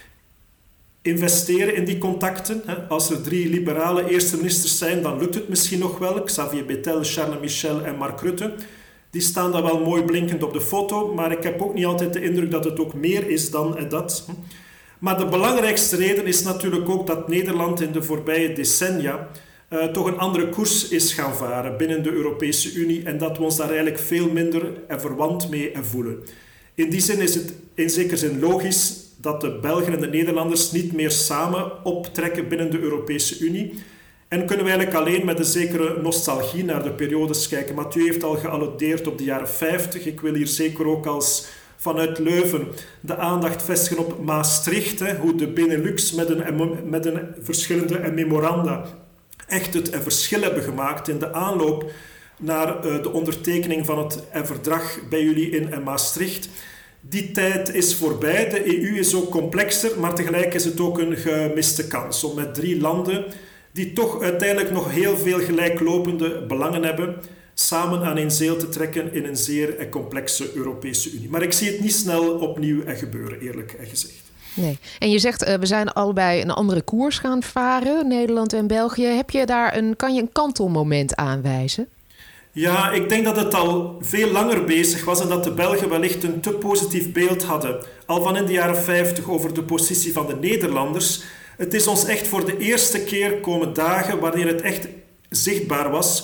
investeren in die contacten. Als er drie liberale eerste ministers zijn, dan lukt het misschien nog wel. Xavier Bettel, Charles Michel en Mark Rutte. Die staan daar wel mooi blinkend op de foto, maar ik heb ook niet altijd de indruk dat het ook meer is dan dat. Maar de belangrijkste reden is natuurlijk ook dat Nederland in de voorbije decennia Uh, toch een andere koers is gaan varen binnen de Europese Unie en dat we ons daar eigenlijk veel minder en verwant mee voelen. In die zin is het in zekere zin logisch dat de Belgen en de Nederlanders niet meer samen optrekken binnen de Europese Unie en kunnen we eigenlijk alleen met een zekere nostalgie naar de periodes kijken. Mathieu heeft al gealludeerd op de jaren vijftig. Ik wil hier zeker ook als vanuit Leuven de aandacht vestigen op Maastricht, hè, hoe de Benelux met een, met een verschillende memoranda echt het verschil hebben gemaakt in de aanloop naar uh, de ondertekening van het uh, verdrag bij jullie in uh, Maastricht. Die tijd is voorbij. De E U is ook complexer, maar tegelijk is het ook een gemiste kans om met drie landen die toch uiteindelijk nog heel veel gelijklopende belangen hebben, samen aan een zeel te trekken in een zeer uh, complexe Europese Unie. Maar ik zie het niet snel opnieuw uh, gebeuren, eerlijk gezegd. Nee. En je zegt, uh, we zijn allebei een andere koers gaan varen, Nederland en België. Heb je daar een, kan je een kantelmoment aanwijzen? Ja, ik denk dat het al veel langer bezig was en dat de Belgen wellicht een te positief beeld hadden. Al van in de jaren vijftig over de positie van de Nederlanders. Het is ons echt voor de eerste keer komen dagen wanneer het echt zichtbaar was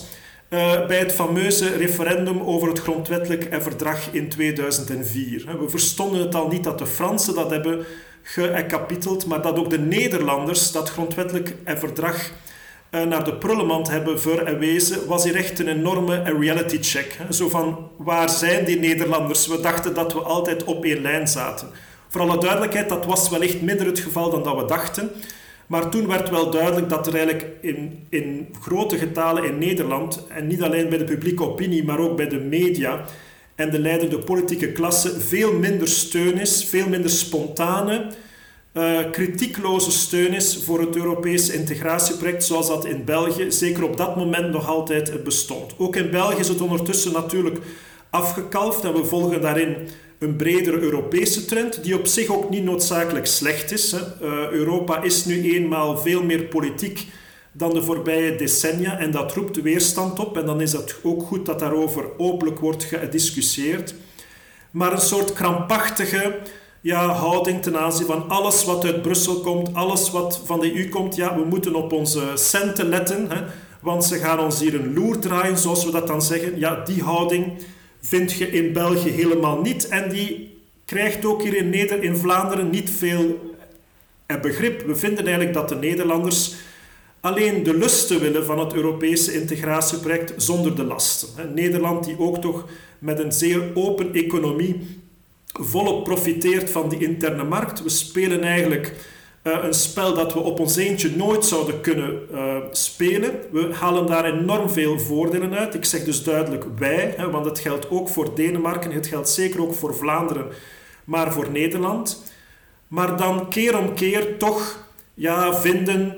uh, bij het fameuze referendum over het grondwettelijk verdrag in tweeduizend vier. We verstonden het al niet dat de Fransen dat hebben gekapiteld, maar dat ook de Nederlanders dat grondwettelijk verdrag uh, naar de prullenmand hebben verwezen, was hier echt een enorme reality check. Hè? Zo van, waar zijn die Nederlanders? We dachten dat we altijd op één lijn zaten. Voor alle duidelijkheid, dat was wellicht minder het geval dan dat we dachten. Maar toen werd wel duidelijk dat er eigenlijk in, in grote getalen in Nederland, en niet alleen bij de publieke opinie, maar ook bij de media en de leidende politieke klasse, veel minder steun is, veel minder spontane, uh, kritiekloze steun is voor het Europese integratieproject, zoals dat in België zeker op dat moment nog altijd bestond. Ook in België is het ondertussen natuurlijk afgekalfd en we volgen daarin een bredere Europese trend, die op zich ook niet noodzakelijk slecht is. Hè. Uh, Europa is nu eenmaal veel meer politiek dan de voorbije decennia en dat roept weerstand op. En dan is het ook goed dat daarover openlijk wordt gediscussieerd. Maar een soort krampachtige ja, houding ten aanzien van alles wat uit Brussel komt, alles wat van de E U komt. Ja, we moeten op onze centen letten, hè, want ze gaan ons hier een loer draaien, zoals we dat dan zeggen. Ja, die houding vind je in België helemaal niet. En die krijgt ook hier in, Neder- in Vlaanderen niet veel begrip. We vinden eigenlijk dat de Nederlanders alleen de lusten willen van het Europese integratieproject zonder de lasten. Nederland die ook toch met een zeer open economie volop profiteert van die interne markt. We spelen eigenlijk uh, een spel dat we op ons eentje nooit zouden kunnen uh, spelen. We halen daar enorm veel voordelen uit. Ik zeg dus duidelijk wij, hè, want het geldt ook voor Denemarken, het geldt zeker ook voor Vlaanderen, maar voor Nederland. Maar dan keer om keer toch ja, vinden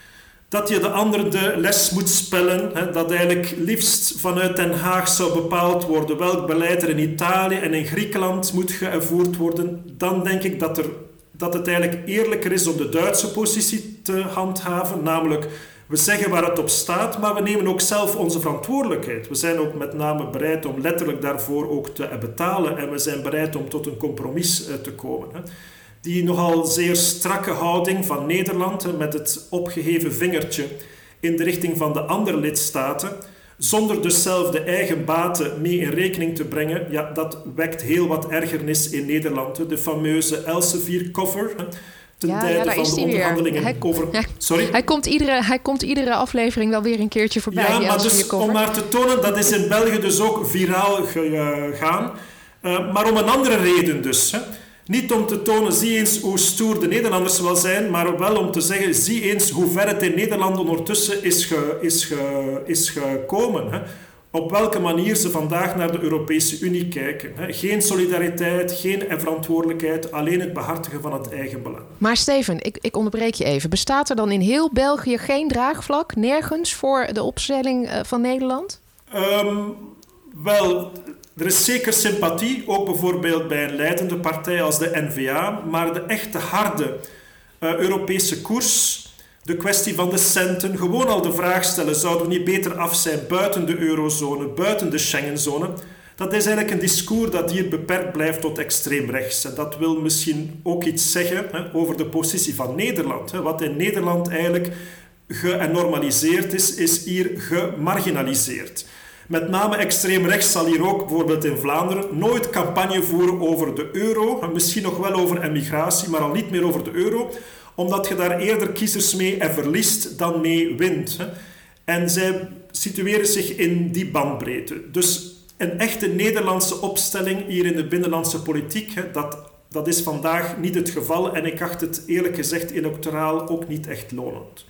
dat je de ander de les moet spellen, hè, dat eigenlijk liefst vanuit Den Haag zou bepaald worden welk beleid er in Italië en in Griekenland moet gevoerd worden. Dan denk ik dat, er, dat het eigenlijk eerlijker is om de Duitse positie te handhaven, namelijk we zeggen waar het op staat, maar we nemen ook zelf onze verantwoordelijkheid. We zijn ook met name bereid om letterlijk daarvoor ook te betalen en we zijn bereid om tot een compromis te komen. Hè. Die nogal zeer strakke houding van Nederland met het opgeheven vingertje in de richting van de andere lidstaten, zonder dus zelf de eigen baten mee in rekening te brengen, ja, dat wekt heel wat ergernis in Nederland. De fameuze Elsevier-koffer, ten ja, tijde ja, van de onderhandelingen hij, over... Hij, Sorry? Hij komt, iedere, hij komt iedere aflevering wel weer een keertje voorbij. Ja, die maar dus koffer. om maar te tonen, dat is in België dus ook viraal gegaan. Uh, maar om een andere reden dus. Hè. Niet om te tonen, zie eens hoe stoer de Nederlanders wel zijn, maar wel om te zeggen, zie eens hoe ver het in Nederland ondertussen is, ge, is, ge, is gekomen. Hè. Op welke manier ze vandaag naar de Europese Unie kijken. Hè. Geen solidariteit, geen verantwoordelijkheid, alleen het behartigen van het eigen belang. Maar Steven, ik, ik onderbreek je even. Bestaat er dan in heel België geen draagvlak, nergens, voor de opstelling van Nederland? Um, wel... Er is zeker sympathie, ook bijvoorbeeld bij een leidende partij als de N V A, maar de echte harde uh, Europese koers, de kwestie van de centen, gewoon al de vraag stellen, zouden we niet beter af zijn buiten de eurozone, buiten de Schengenzone, dat is eigenlijk een discours dat hier beperkt blijft tot extreem rechts. En dat wil misschien ook iets zeggen hè, over de positie van Nederland. Hè. Wat in Nederland eigenlijk genormaliseerd is, is hier gemarginaliseerd. Met name extreem rechts zal hier ook, bijvoorbeeld in Vlaanderen, nooit campagne voeren over de euro. Misschien nog wel over emigratie, maar al niet meer over de euro. Omdat je daar eerder kiezers mee verliest dan mee wint. En zij situeren zich in die bandbreedte. Dus een echte Nederlandse opstelling hier in de binnenlandse politiek, dat, dat is vandaag niet het geval. En ik acht het eerlijk gezegd electoraal ook niet echt lonend.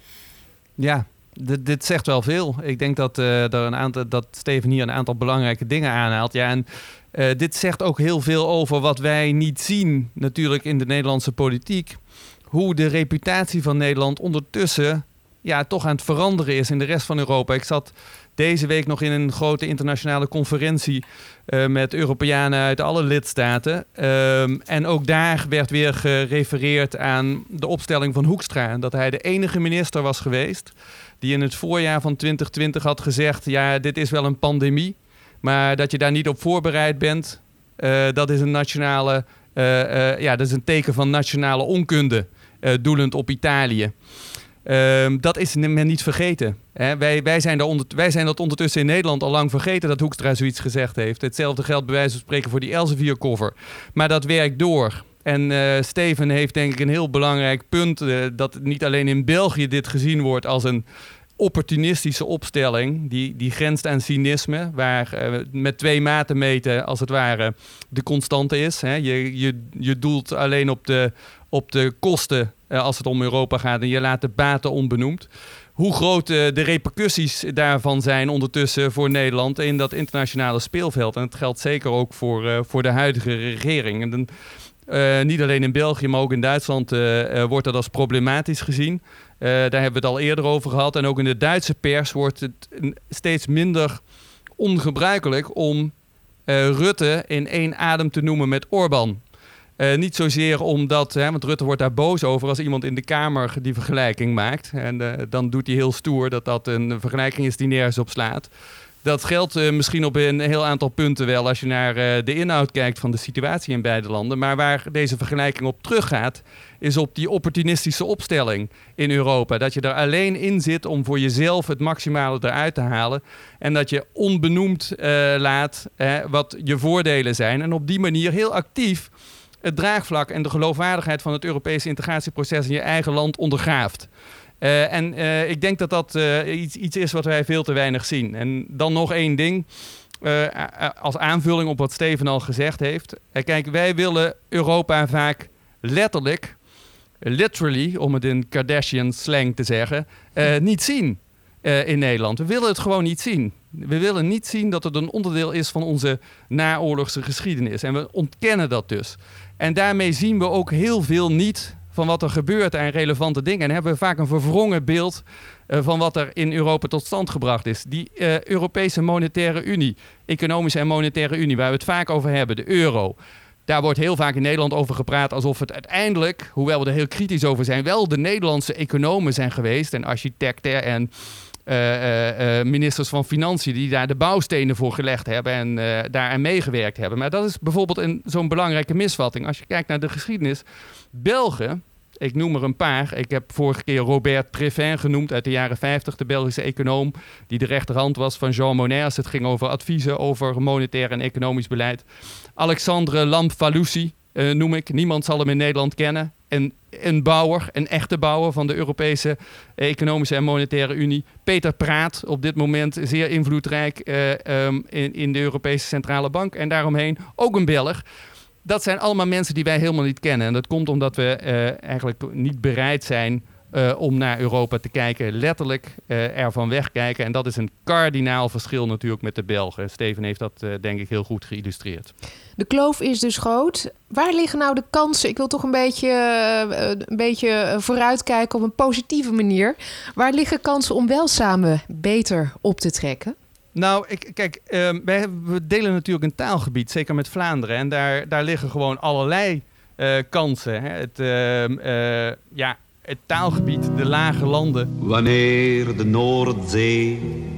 Ja. D- dit zegt wel veel. Ik denk dat, uh, er een aantal, dat Steven hier een aantal belangrijke dingen aanhaalt. Ja, en uh, dit zegt ook heel veel over wat wij niet zien natuurlijk in de Nederlandse politiek. Hoe de reputatie van Nederland ondertussen ja, toch aan het veranderen is in de rest van Europa. Ik zat deze week nog in een grote internationale conferentie uh, met Europeanen uit alle lidstaten. Um, en ook daar werd weer gerefereerd aan de opstelling van Hoekstra. En dat hij de enige minister was geweest die in het voorjaar van twintig twintig had gezegd, ja, dit is wel een pandemie, maar dat je daar niet op voorbereid bent, uh, dat is een nationale, uh, uh, ja, dat is een teken van nationale onkunde, uh, doelend op Italië. Uh, dat is men niet vergeten. Hè? Wij, wij, zijn onder, wij zijn dat ondertussen in Nederland al lang vergeten dat Hoekstra zoiets gezegd heeft. Hetzelfde geldt bij wijze van spreken voor die Elsevier-cover. Maar dat werkt door. En uh, Steven heeft denk ik een heel belangrijk punt. Uh, dat niet alleen in België dit gezien wordt als een opportunistische opstelling. Die, die grenst aan cynisme. Waar uh, met twee maten meten als het ware de constante is. Hè? Je, je, je doelt alleen op de, op de kosten uh, als het om Europa gaat. En je laat de baten onbenoemd. Hoe groot uh, de repercussies daarvan zijn ondertussen voor Nederland in dat internationale speelveld. En dat geldt zeker ook voor, uh, voor de huidige regering. En dan, Uh, niet alleen in België, maar ook in Duitsland uh, uh, wordt dat als problematisch gezien. Uh, daar hebben we het al eerder over gehad. En ook in de Duitse pers wordt het steeds minder ongebruikelijk om uh, Rutte in één adem te noemen met Orbán. Uh, niet zozeer omdat, hè, want Rutte wordt daar boos over als iemand in de Kamer die vergelijking maakt. En uh, dan doet hij heel stoer dat dat een vergelijking is die nergens op slaat. Dat geldt uh, misschien op een heel aantal punten wel als je naar uh, de inhoud kijkt van de situatie in beide landen. Maar waar deze vergelijking op teruggaat, is op die opportunistische opstelling in Europa. Dat je er alleen in zit om voor jezelf het maximale eruit te halen. En dat je onbenoemd uh, laat uh, wat je voordelen zijn. En op die manier heel actief het draagvlak en de geloofwaardigheid van het Europese integratieproces in je eigen land ondergraaft. Uh, en uh, ik denk dat dat uh, iets, iets is wat wij veel te weinig zien. En dan nog één ding, uh, als aanvulling op wat Steven al gezegd heeft. Uh, kijk, wij willen Europa vaak letterlijk, literally, om het in Kardashian slang te zeggen, uh, niet zien uh, in Nederland. We willen het gewoon niet zien. We willen niet zien dat het een onderdeel is van onze naoorlogse geschiedenis. En we ontkennen dat dus. En daarmee zien we ook heel veel niet van wat er gebeurt aan relevante dingen. En hebben we vaak een verwrongen beeld uh, van wat er in Europa tot stand gebracht is. Die uh, Europese Monetaire Unie, Economische en Monetaire Unie, waar we het vaak over hebben, de euro. Daar wordt heel vaak in Nederland over gepraat alsof het uiteindelijk, hoewel we er heel kritisch over zijn, wel de Nederlandse economen zijn geweest en architecten en uh, uh, uh, ministers van Financiën die daar de bouwstenen voor gelegd hebben en uh, daaraan meegewerkt hebben. Maar dat is bijvoorbeeld een, zo'n belangrijke misvatting. Als je kijkt naar de geschiedenis, Belgen, ik noem er een paar. Ik heb vorige keer Robert Prévin genoemd uit de jaren vijftig, de Belgische econoom die de rechterhand was van Jean Monnet als het ging over adviezen over monetair en economisch beleid. Alexandre Lamfalussy uh, noem ik. Niemand zal hem in Nederland kennen. Een, een bouwer, een echte bouwer van de Europese Economische en Monetaire Unie. Peter Praat, op dit moment zeer invloedrijk uh, um, in, in de Europese Centrale Bank. En daaromheen ook een Belg. Dat zijn allemaal mensen die wij helemaal niet kennen. En dat komt omdat we uh, eigenlijk niet bereid zijn uh, om naar Europa te kijken. Letterlijk uh, ervan wegkijken. En dat is een kardinaal verschil natuurlijk met de Belgen. Steven heeft dat uh, denk ik heel goed geïllustreerd. De kloof is dus groot. Waar liggen nou de kansen? Ik wil toch een beetje, uh, een beetje vooruitkijken op een positieve manier. Waar liggen kansen om wel samen beter op te trekken? Nou, ik, kijk, uh, wij we delen natuurlijk een taalgebied, zeker met Vlaanderen. En daar, daar liggen gewoon allerlei uh, kansen. Hè. Het, uh, uh, ja, het taalgebied, de lage landen. Wanneer de Noordzee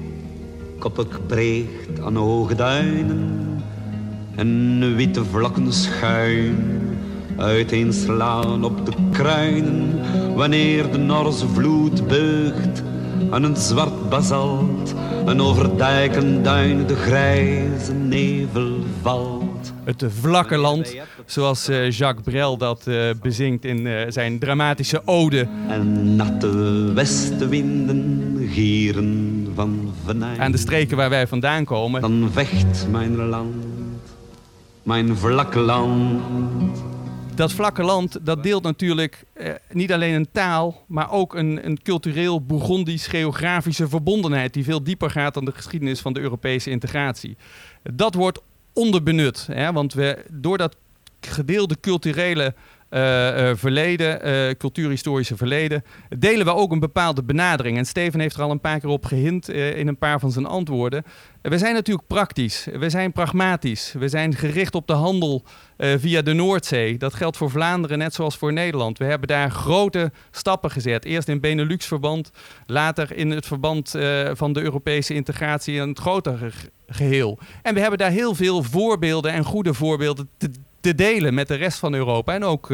koppig breekt aan hoge duinen en witte vlakken schuin uiteenslaan op de kruinen, wanneer de Norse vloed beugt aan een zwart basalt en over dijken duinen de grijze nevel valt. Het vlakke land, zoals uh, Jacques Brel dat uh, bezingt in uh, zijn dramatische ode. En natte westenwinden gieren van venijn. Aan de streken waar wij vandaan komen. Dan vecht mijn land, mijn vlakke land. Dat vlakke land, dat deelt natuurlijk eh, niet alleen een taal, maar ook een, een cultureel Bourgondisch-geografische verbondenheid die veel dieper gaat dan de geschiedenis van de Europese integratie. Dat wordt onderbenut, hè, want we, door dat gedeelde culturele uh, uh, verleden, uh, cultuurhistorische verleden, delen we ook een bepaalde benadering. En Steven heeft er al een paar keer op gehint uh, in een paar van zijn antwoorden. We zijn natuurlijk praktisch, we zijn pragmatisch, we zijn gericht op de handel uh, via de Noordzee. Dat geldt voor Vlaanderen net zoals voor Nederland. We hebben daar grote stappen gezet. Eerst in Benelux-verband, later in het verband uh, van de Europese integratie in het grotere geheel. En we hebben daar heel veel voorbeelden en goede voorbeelden te te delen met de rest van Europa en ook uh,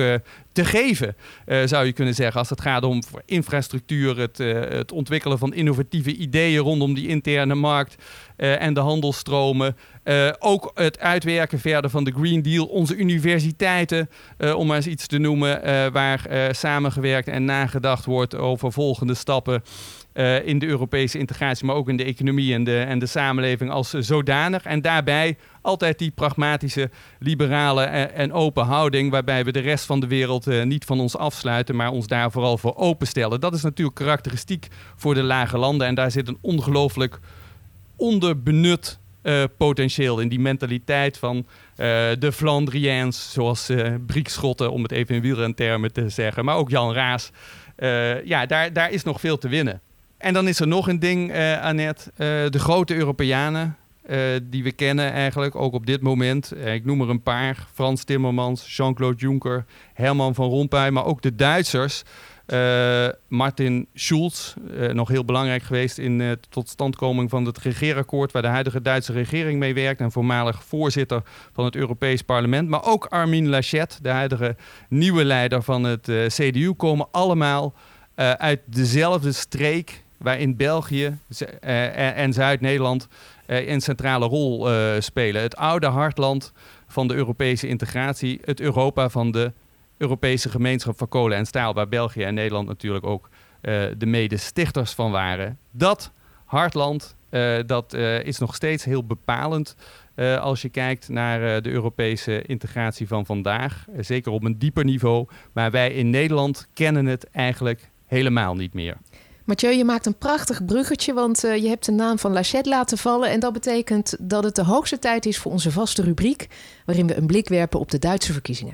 te geven, uh, zou je kunnen zeggen. Als het gaat om infrastructuur, het, uh, het ontwikkelen van innovatieve ideeën rondom die interne markt uh, en de handelstromen. Uh, ook het uitwerken verder van de Green Deal. Onze universiteiten, uh, om maar eens iets te noemen, uh, waar uh, samengewerkt en nagedacht wordt over volgende stappen Uh, in de Europese integratie, maar ook in de economie en de, en de samenleving als uh, zodanig. En daarbij altijd die pragmatische, liberale en, en open houding, waarbij we de rest van de wereld uh, niet van ons afsluiten, maar ons daar vooral voor openstellen. Dat is natuurlijk karakteristiek voor de lage landen en daar zit een ongelooflijk onderbenut uh, potentieel in die mentaliteit van uh, de Flandriëns, zoals uh, Briekschotten, om het even in wielrentermen te zeggen, maar ook Jan Raas. Uh, ja, daar, daar is nog veel te winnen. En dan is er nog een ding, uh, Annette. Uh, de grote Europeanen uh, die we kennen eigenlijk, ook op dit moment. Uh, ik noem er een paar. Frans Timmermans, Jean-Claude Juncker, Herman van Rompuy. Maar ook de Duitsers. Uh, Martin Schulz, uh, nog heel belangrijk geweest in de uh, totstandkoming van het regeerakkoord, waar de huidige Duitse regering mee werkt en voormalig voorzitter van het Europees Parlement. Maar ook Armin Laschet, de huidige nieuwe leider van het uh, C D U, komen allemaal uh, uit dezelfde streek waarin België uh, en Zuid-Nederland uh, een centrale rol uh, spelen. Het oude hartland van de Europese integratie, het Europa van de Europese gemeenschap van kolen en staal, waar België en Nederland natuurlijk ook uh, de medestichters van waren. Dat hartland, uh, dat uh, is nog steeds heel bepalend uh, als je kijkt naar uh, de Europese integratie van vandaag. Uh, zeker op een dieper niveau. Maar wij in Nederland kennen het eigenlijk helemaal niet meer. Mathieu, je maakt een prachtig bruggetje, want uh, je hebt de naam van Laschet laten vallen. En dat betekent dat het de hoogste tijd is voor onze vaste rubriek, waarin we een blik werpen op de Duitse verkiezingen.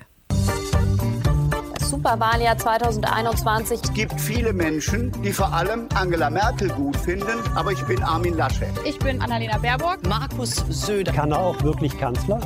Superwahljahr tweeduizend eenentwintig. Es gibt viele Menschen, die vor allem Angela Merkel gut finden, aber ich bin Armin Laschet. Ich bin Annalena Baerbock. Markus Söder. Kann er auch wirklich Kanzler?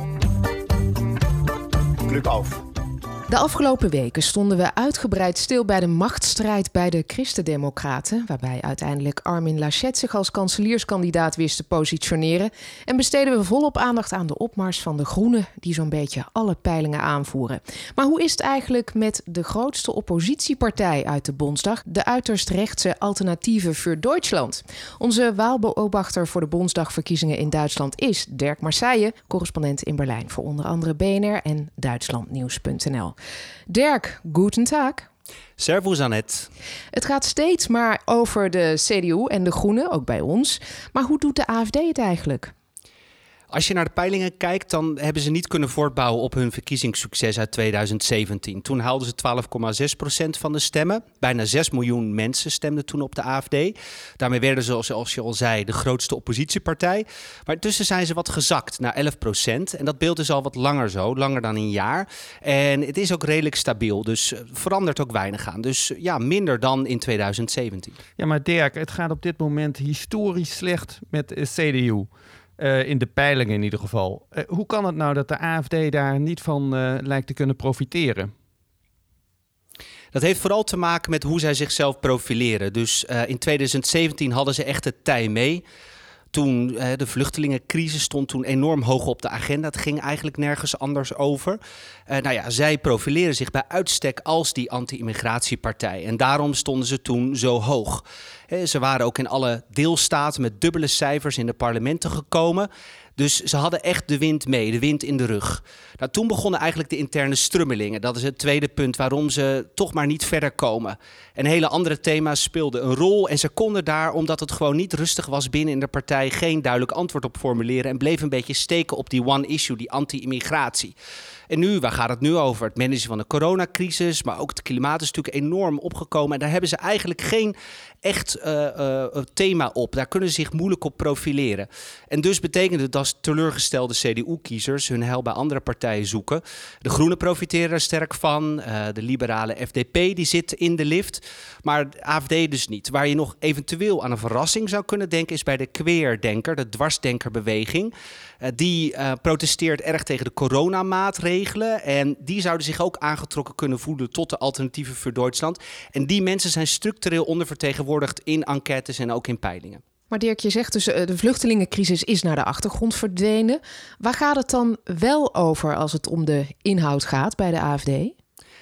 Glück auf. De afgelopen weken stonden we uitgebreid stil bij de machtsstrijd bij de Christen-Democraten, waarbij uiteindelijk Armin Laschet zich als kanselierskandidaat wist te positioneren, en besteden we volop aandacht aan de opmars van de Groenen, die zo'n beetje alle peilingen aanvoeren. Maar hoe is het eigenlijk met de grootste oppositiepartij uit de Bondsdag, de uiterst rechtse Alternatieven für Deutschland? Onze waalbeobachter voor de Bondsdagverkiezingen in Duitsland is Dirk Marseille, correspondent in Berlijn voor onder andere B N R en Duitslandnieuws punt n l. Dirk, guten Tag. Servus Annette. Het gaat steeds maar over de C D U en de Groenen, ook bij ons. Maar hoe doet de A F D het eigenlijk? Als je naar de peilingen kijkt, dan hebben ze niet kunnen voortbouwen op hun verkiezingssucces uit tweeduizend zeventien. Toen haalden ze twaalf komma zes procent van de stemmen. Bijna zes miljoen mensen stemden toen op de A F D. Daarmee werden ze, zoals je al zei, de grootste oppositiepartij. Maar intussen zijn ze wat gezakt naar elf procent. En dat beeld is al wat langer zo, langer dan een jaar. En het is ook redelijk stabiel, dus verandert ook weinig aan. Dus ja, minder dan in tweeduizend zeventien. Ja, maar Dirk, het gaat op dit moment historisch slecht met de C D U. Uh, in de peilingen in ieder geval. Uh, hoe kan het nou dat de A F D daar niet van uh, lijkt te kunnen profiteren? Dat heeft vooral te maken met hoe zij zichzelf profileren. Dus uh, in tweeduizend zeventien hadden ze echt het tij mee. Toen uh, de vluchtelingencrisis stond toen enorm hoog op de agenda. Het ging eigenlijk nergens anders over. Uh, nou ja, zij profileren zich bij uitstek als die anti-immigratiepartij. En daarom stonden ze toen zo hoog. Uh, ze waren ook in alle deelstaten met dubbele cijfers in de parlementen gekomen. Dus ze hadden echt de wind mee, de wind in de rug. Nou, toen begonnen eigenlijk de interne strummelingen. Dat is het tweede punt waarom ze toch maar niet verder komen. En hele andere thema's speelden een rol. En ze konden daar, omdat het gewoon niet rustig was binnen in de partij, geen duidelijk antwoord op formuleren. En bleef een beetje steken op die one issue, die anti-immigratie. En nu, waar gaat het nu over? Het managen van de coronacrisis, maar ook het klimaat is natuurlijk enorm opgekomen. En daar hebben ze eigenlijk geen echt uh, uh, thema op. Daar kunnen ze zich moeilijk op profileren. En dus betekent het dat teleurgestelde C D U-kiezers hun heil bij andere partijen zoeken. De Groenen profiteren er sterk van. Uh, de liberale F D P die zit in de lift. Maar de A F D dus niet. Waar je nog eventueel aan een verrassing zou kunnen denken is bij de queerdenker, de dwarsdenkerbeweging. Uh, die uh, protesteert erg tegen de coronamaatregelen. En die zouden zich ook aangetrokken kunnen voelen tot de Alternatieven voor Duitsland. En die mensen zijn structureel ondervertegenwoordigd in enquêtes en ook in peilingen. Maar Dirk, je zegt dus de vluchtelingencrisis is naar de achtergrond verdwenen. Waar gaat het dan wel over als het om de inhoud gaat bij de A F D?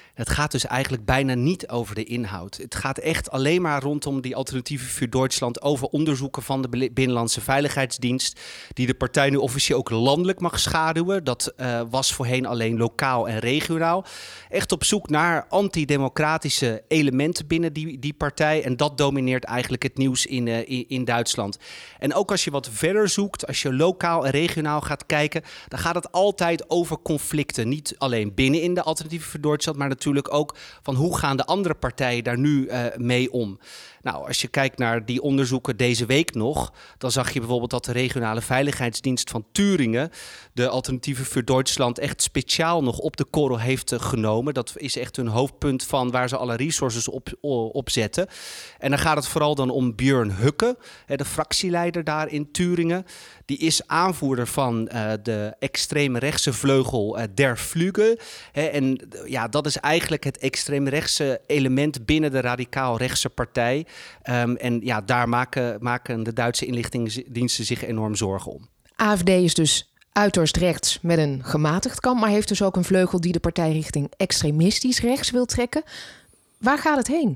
Het gaat dus eigenlijk bijna niet over de inhoud. Het gaat echt alleen maar rondom die Alternatieven voor Duitsland, over onderzoeken van de Binnenlandse Veiligheidsdienst, die de partij nu officieel ook landelijk mag schaduwen. Dat uh, was voorheen alleen lokaal en regionaal. Echt op zoek naar antidemocratische elementen binnen die, die partij. En dat domineert eigenlijk het nieuws in, uh, in, in Duitsland. En ook als je wat verder zoekt, als je lokaal en regionaal gaat kijken, dan gaat het altijd over conflicten. Niet alleen binnen in de Alternatieven voor Duitsland, maar natuurlijk ook van hoe gaan de andere partijen daar nu uh, mee om. Nou, als je kijkt naar die onderzoeken deze week nog, dan zag je bijvoorbeeld dat de regionale veiligheidsdienst van Thüringen de Alternatieven voor Duitsland echt speciaal nog op de korrel heeft uh, genomen. Dat is echt hun hoofdpunt van waar ze alle resources op, op zetten. En dan gaat het vooral dan om Björn Höcke, de fractieleider daar in Thüringen. Die is aanvoerder van uh, de extreme rechtse vleugel uh, Der Flügel. Hè, en uh, ja, dat is eigenlijk het extreme rechtse element binnen de radicaal-rechtse partij. Um, en ja, daar maken, maken de Duitse inlichtingendiensten zich enorm zorgen om. A F D is dus uiterst rechts met een gematigd kamp, maar heeft dus ook een vleugel die de partij richting extremistisch rechts wil trekken. Waar gaat het heen?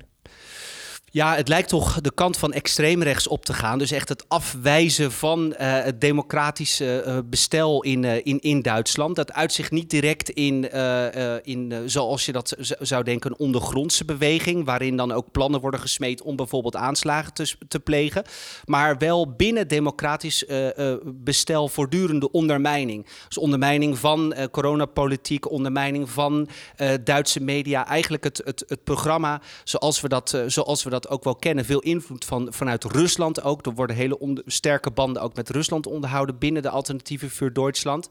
Ja, het lijkt toch de kant van extreemrechts op te gaan. Dus echt het afwijzen van uh, het democratische uh, bestel in, uh, in, in Duitsland. Dat uitzicht niet direct in, uh, uh, in uh, zoals je dat z- zou denken, een ondergrondse beweging, waarin dan ook plannen worden gesmeed om bijvoorbeeld aanslagen te, te plegen. Maar wel binnen democratisch uh, uh, bestel voortdurende ondermijning. Dus ondermijning van uh, coronapolitiek, ondermijning van uh, Duitse media. Eigenlijk het, het, het programma zoals we dat, uh, zoals we dat ook wel kennen. Veel invloed van, vanuit Rusland ook. Er worden hele onder, sterke banden ook met Rusland onderhouden binnen de Alternatieven voor Duitsland.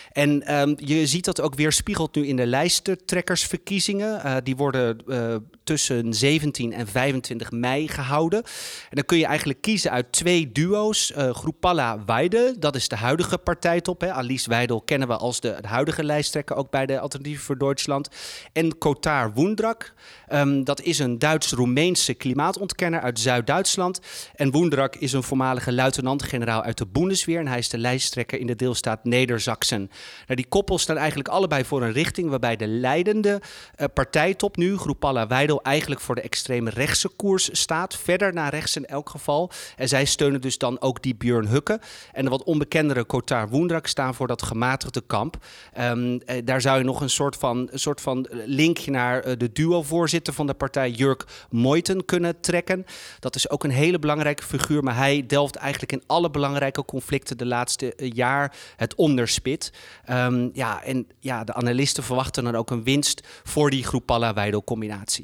En um, je ziet dat ook weer spiegelt nu in de lijsttrekkersverkiezingen. Uh, die worden uh, tussen zeventien en vijfentwintig mei gehouden. En dan kun je eigenlijk kiezen uit twee duo's. Uh, Grupalla Weidel, dat is de huidige partijtop. Hè. Alice Weidel kennen we als de, de huidige lijsttrekker ook bij de Alternatieven voor Duitsland. En Kotar Wundrak, um, dat is een Duits-Roemeense klimaatontkenner uit Zuid-Duitsland. En Wundrak is een voormalige luitenant-generaal uit de Bundeswehr. En hij is de lijsttrekker in de deelstaat Neder-Sachsen. Nou, die koppels staan eigenlijk allebei voor een richting waarbij de leidende uh, partijtop nu, Grupalla Weidel, eigenlijk voor de extreme rechtse koers staat. Verder naar rechts in elk geval. En zij steunen dus dan ook die Björn Höcke. En de wat onbekendere Kotar Wundrak staan voor dat gematigde kamp. Um, uh, daar zou je nog een soort van, een soort van linkje naar uh, de duo-voorzitter van de partij, Jörg Meuthen, kunnen trekken. Dat is ook een hele belangrijke figuur, maar hij delft eigenlijk in alle belangrijke conflicten de laatste uh, jaar het onderspit. Um, ja, en ja, de analisten verwachten dan ook een winst voor die Grupalla-Weidel combinatie.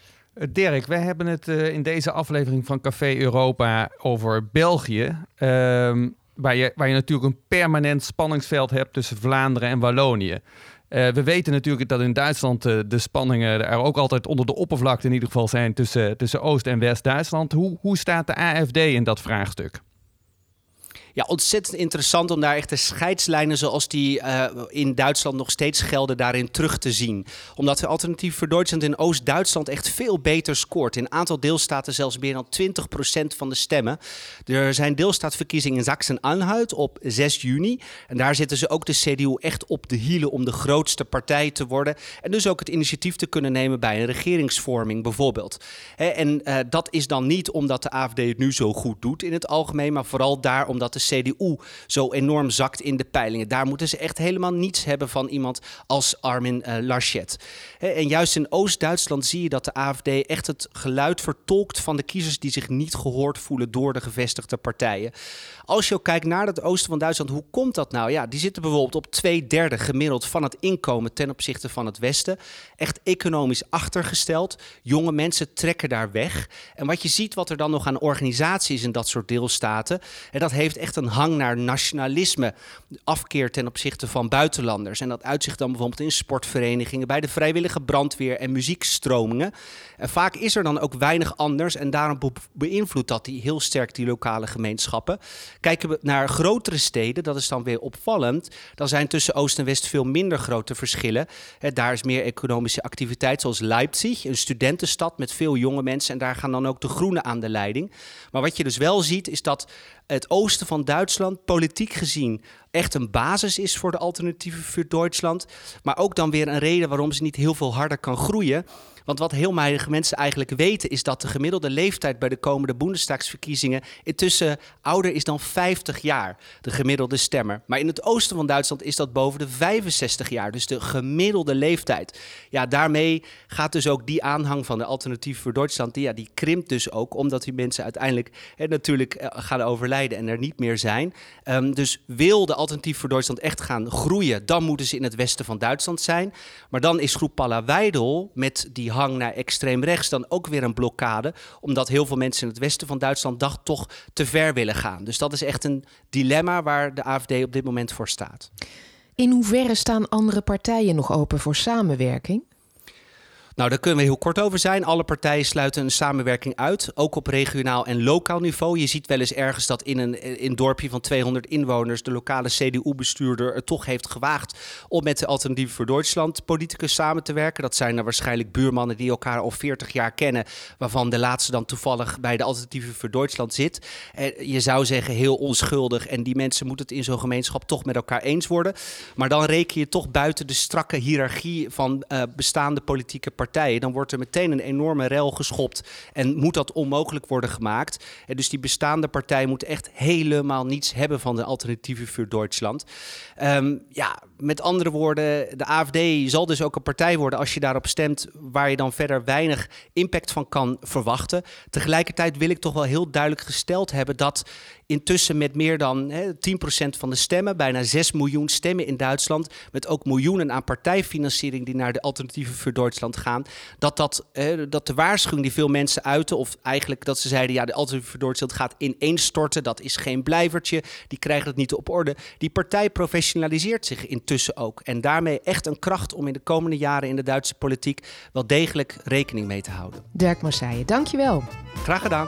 Dirk, wij hebben het uh, in deze aflevering van Café Europa over België. Um, waar, je, waar je natuurlijk een permanent spanningsveld hebt tussen Vlaanderen en Wallonië. Uh, we weten natuurlijk dat in Duitsland uh, de spanningen er ook altijd onder de oppervlakte in ieder geval zijn tussen, tussen Oost- en West-Duitsland. Hoe, hoe staat de A F D in dat vraagstuk? Ja, ontzettend interessant om daar echt de scheidslijnen zoals die uh, in Duitsland nog steeds gelden daarin terug te zien. Omdat de Alternatief voor Duitsland in Oost-Duitsland echt veel beter scoort. In een aantal deelstaten zelfs meer dan twintig procent van de stemmen. Er zijn deelstaatverkiezingen in Sachsen-Anhalt op zes juni. En daar zitten ze ook de C D U echt op de hielen om de grootste partij te worden. En dus ook het initiatief te kunnen nemen bij een regeringsvorming bijvoorbeeld. He, en uh, dat is dan niet omdat de A F D het nu zo goed doet in het algemeen, maar vooral daar omdat de C D U zo enorm zakt in de peilingen. Daar moeten ze echt helemaal niets hebben van iemand als Armin uh, Laschet. He, en juist in Oost-Duitsland zie je dat de A F D echt het geluid vertolkt van de kiezers die zich niet gehoord voelen door de gevestigde partijen. Als je ook kijkt naar het oosten van Duitsland, hoe komt dat nou? Ja, die zitten bijvoorbeeld op twee derde gemiddeld van het inkomen ten opzichte van het westen. Echt economisch achtergesteld. Jonge mensen trekken daar weg. En wat je ziet wat er dan nog aan organisaties in dat soort deelstaten, en dat heeft echt een hang naar nationalisme, afkeer ten opzichte van buitenlanders. En dat uitzicht dan bijvoorbeeld in sportverenigingen, bij de vrijwillige brandweer en muziekstromingen. En vaak is er dan ook weinig anders en daarom be- beïnvloedt dat die heel sterk die lokale gemeenschappen. Kijken we naar grotere steden, dat is dan weer opvallend. Dan zijn tussen Oost en West veel minder grote verschillen. He, daar is meer economische activiteit, zoals Leipzig, een studentenstad met veel jonge mensen. En daar gaan dan ook de groenen aan de leiding. Maar wat je dus wel ziet, is dat het oosten van Duitsland politiek gezien echt een basis is voor de Alternatieven voor Duitsland. Maar ook dan weer een reden waarom ze niet heel veel harder kan groeien. Want wat heel weinig mensen eigenlijk weten is dat de gemiddelde leeftijd bij de komende Bundestagsverkiezingen intussen ouder is dan vijftig jaar, de gemiddelde stemmer. Maar in het oosten van Duitsland is dat boven de vijfenzestig jaar, dus de gemiddelde leeftijd. Ja, daarmee gaat dus ook die aanhang van de Alternatieven voor Duitsland, die, ja, die krimpt dus ook, omdat die mensen uiteindelijk hè, natuurlijk eh, gaan overlijden en er niet meer zijn. Um, dus wil de Alternatieven voor Duitsland echt gaan groeien, dan moeten ze in het westen van Duitsland zijn. Maar dan is groep Paula Weidel met die hang naar extreem rechts dan ook weer een blokkade, omdat heel veel mensen in het westen van Duitsland dacht toch te ver willen gaan. Dus dat is echt een dilemma waar de A F D op dit moment voor staat. In hoeverre staan andere partijen nog open voor samenwerking? Nou, daar kunnen we heel kort over zijn. Alle partijen sluiten een samenwerking uit, ook op regionaal en lokaal niveau. Je ziet wel eens ergens dat in een, in een dorpje van tweehonderd inwoners de lokale C D U-bestuurder het toch heeft gewaagd om met de Alternatieven voor Duitsland politicus samen te werken. Dat zijn dan waarschijnlijk buurmannen die elkaar al veertig jaar kennen, waarvan de laatste dan toevallig bij de Alternatieven voor Duitsland zit. En je zou zeggen heel onschuldig en die mensen moeten het in zo'n gemeenschap toch met elkaar eens worden. Maar dan reken je toch buiten de strakke hiërarchie van uh, bestaande politieke partijen. Partijen, dan wordt er meteen een enorme rel geschopt en moet dat onmogelijk worden gemaakt. En dus die bestaande partij moet echt helemaal niets hebben van de Alternatieven voor Duitsland. Um, ja, met andere woorden, de A F D zal dus ook een partij worden als je daarop stemt waar je dan verder weinig impact van kan verwachten. Tegelijkertijd wil ik toch wel heel duidelijk gesteld hebben dat intussen met meer dan hè, tien procent van de stemmen, bijna zes miljoen stemmen in Duitsland, met ook miljoenen aan partijfinanciering die naar de Alternatieven voor Duitsland gaan, dat, dat, eh, dat de waarschuwing die veel mensen uiten, of eigenlijk dat ze zeiden, ja, de Alternatieven voor Duitsland gaat ineenstorten, dat is geen blijvertje, die krijgen het niet op orde. Die partij professionaliseert zich intussen ook. En daarmee echt een kracht om in de komende jaren in de Duitse politiek wel degelijk rekening mee te houden. Dirk Marseille, dankjewel. Graag gedaan.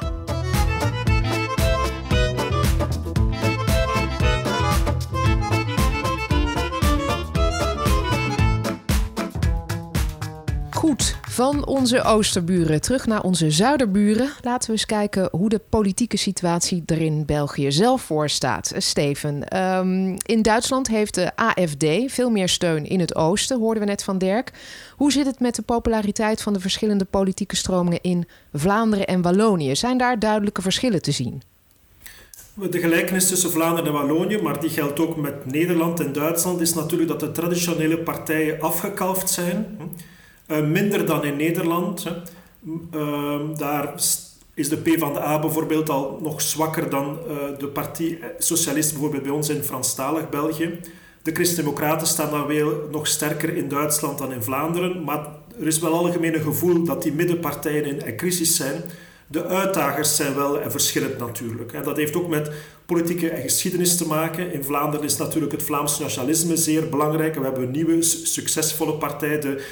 Goed, van onze oosterburen terug naar onze zuiderburen. Laten we eens kijken hoe de politieke situatie er in België zelf voor staat. Steven, um, in Duitsland heeft de A F D veel meer steun in het oosten, hoorden we net van Dirk. Hoe zit het met de populariteit van de verschillende politieke stromingen in Vlaanderen en Wallonië? Zijn daar duidelijke verschillen te zien? De gelijkenis tussen Vlaanderen en Wallonië, maar die geldt ook met Nederland en Duitsland, is natuurlijk dat de traditionele partijen afgekalfd zijn. Uh, minder dan in Nederland. Hè. Uh, daar is de PvdA bijvoorbeeld al nog zwakker dan uh, de Partie Socialist bijvoorbeeld bij ons in Franstalig België. De Christen-Democraten staan dan wel nog sterker in Duitsland dan in Vlaanderen, maar er is wel algemeen een gevoel dat die middenpartijen in een crisis zijn. De uitdagers zijn wel verschillend natuurlijk. En dat heeft ook met politieke geschiedenis te maken. In Vlaanderen is natuurlijk het Vlaams nationalisme zeer belangrijk. We hebben een nieuwe, succesvolle partij, de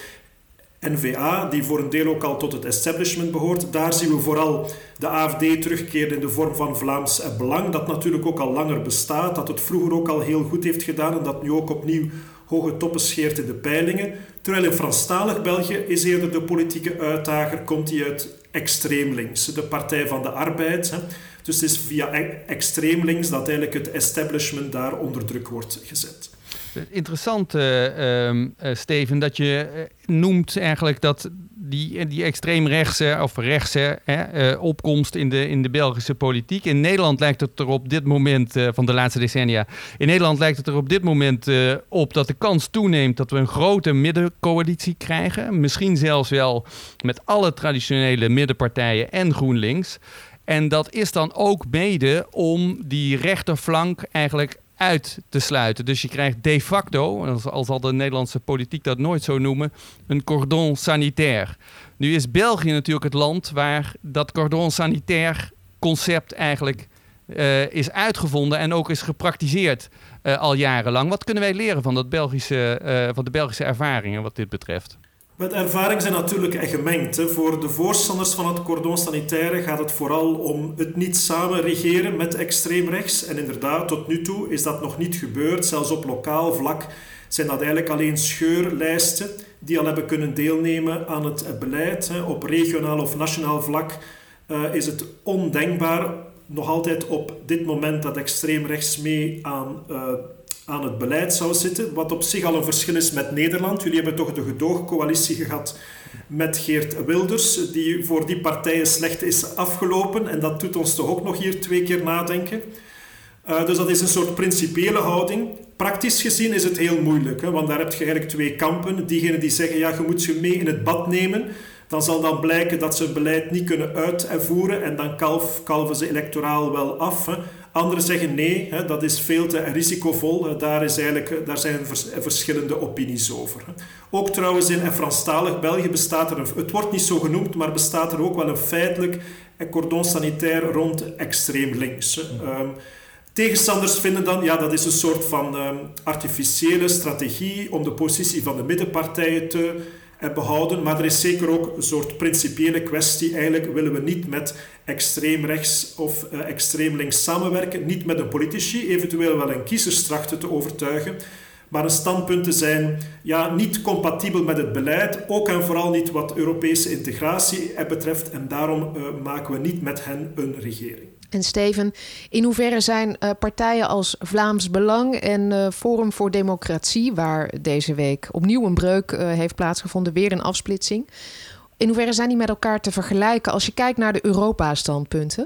N V A, die voor een deel ook al tot het establishment behoort. Daar zien we vooral de A F D terugkeren in de vorm van Vlaams Belang, dat natuurlijk ook al langer bestaat, dat het vroeger ook al heel goed heeft gedaan en dat nu ook opnieuw hoge toppen scheert in de peilingen. Terwijl in Franstalig België is eerder de politieke uitdager, komt die uit extreem links, de Partij van de Arbeid. Hè. Dus het is via extreem links dat eigenlijk het establishment daar onder druk wordt gezet. Interessant, uh, uh, Steven, dat je uh, noemt eigenlijk dat die, die extreemrechtse of rechtse hè, uh, opkomst in de, in de Belgische politiek. In Nederland lijkt het er op dit moment, uh, van de laatste decennia, in Nederland lijkt het er op dit moment uh, op dat de kans toeneemt dat we een grote middencoalitie krijgen. Misschien zelfs wel met alle traditionele middenpartijen en GroenLinks. En dat is dan ook mede om die rechterflank eigenlijk uit te sluiten. Dus je krijgt de facto, al zal de Nederlandse politiek dat nooit zo noemen, een cordon sanitair. Nu is België natuurlijk het land waar dat cordon sanitair concept eigenlijk uh, is uitgevonden en ook is gepraktiseerd uh, al jarenlang. Wat kunnen wij leren van, dat Belgische, uh, van de Belgische ervaringen wat dit betreft? De ervaringen zijn natuurlijk gemengd. Hè. Voor de voorstanders van het cordon sanitaire gaat het vooral om het niet samen regeren met extreem rechts. En inderdaad, tot nu toe is dat nog niet gebeurd. Zelfs op lokaal vlak zijn dat eigenlijk alleen scheurlijsten die al hebben kunnen deelnemen aan het beleid. Hè. Op regionaal of nationaal vlak uh, is het ondenkbaar, nog altijd op dit moment, dat extreem rechts mee aan uh, aan het beleid zou zitten, wat op zich al een verschil is met Nederland. Jullie hebben toch de gedoogcoalitie gehad met Geert Wilders, die voor die partijen slecht is afgelopen. En dat doet ons toch ook nog hier twee keer nadenken. Uh, dus dat is een soort principiële houding. Praktisch gezien is het heel moeilijk, hè, want daar heb je eigenlijk twee kampen. Diegenen die zeggen, ja, je moet ze mee in het bad nemen. Dan zal dan blijken dat ze het beleid niet kunnen uitvoeren en dan kalf, kalven ze electoraal wel af. Hè. Anderen zeggen nee, hè, dat is veel te risicovol. Daar, is eigenlijk, daar zijn vers, verschillende opinies over. Hè. Ook trouwens in Franstalig België bestaat er, een, het wordt niet zo genoemd, maar bestaat er ook wel een feitelijk cordon sanitair rond extreem links. Hè. Um, Tegenstanders vinden dan, ja, dat is een soort van um, artificiële strategie om de positie van de middenpartijen te uh, behouden. Maar er is zeker ook een soort principiële kwestie. Eigenlijk willen we niet met extreem rechts of uh, extreem links samenwerken. Niet met een politici, eventueel wel een kiezerstrachten te overtuigen. Maar de standpunten zijn ja, niet compatibel met het beleid. Ook en vooral niet wat Europese integratie betreft. En daarom uh, maken we niet met hen een regering. En Steven, in hoeverre zijn uh, partijen als Vlaams Belang en uh, Forum voor Democratie, waar deze week opnieuw een breuk uh, heeft plaatsgevonden, weer een afsplitsing, in hoeverre zijn die met elkaar te vergelijken als je kijkt naar de Europa-standpunten?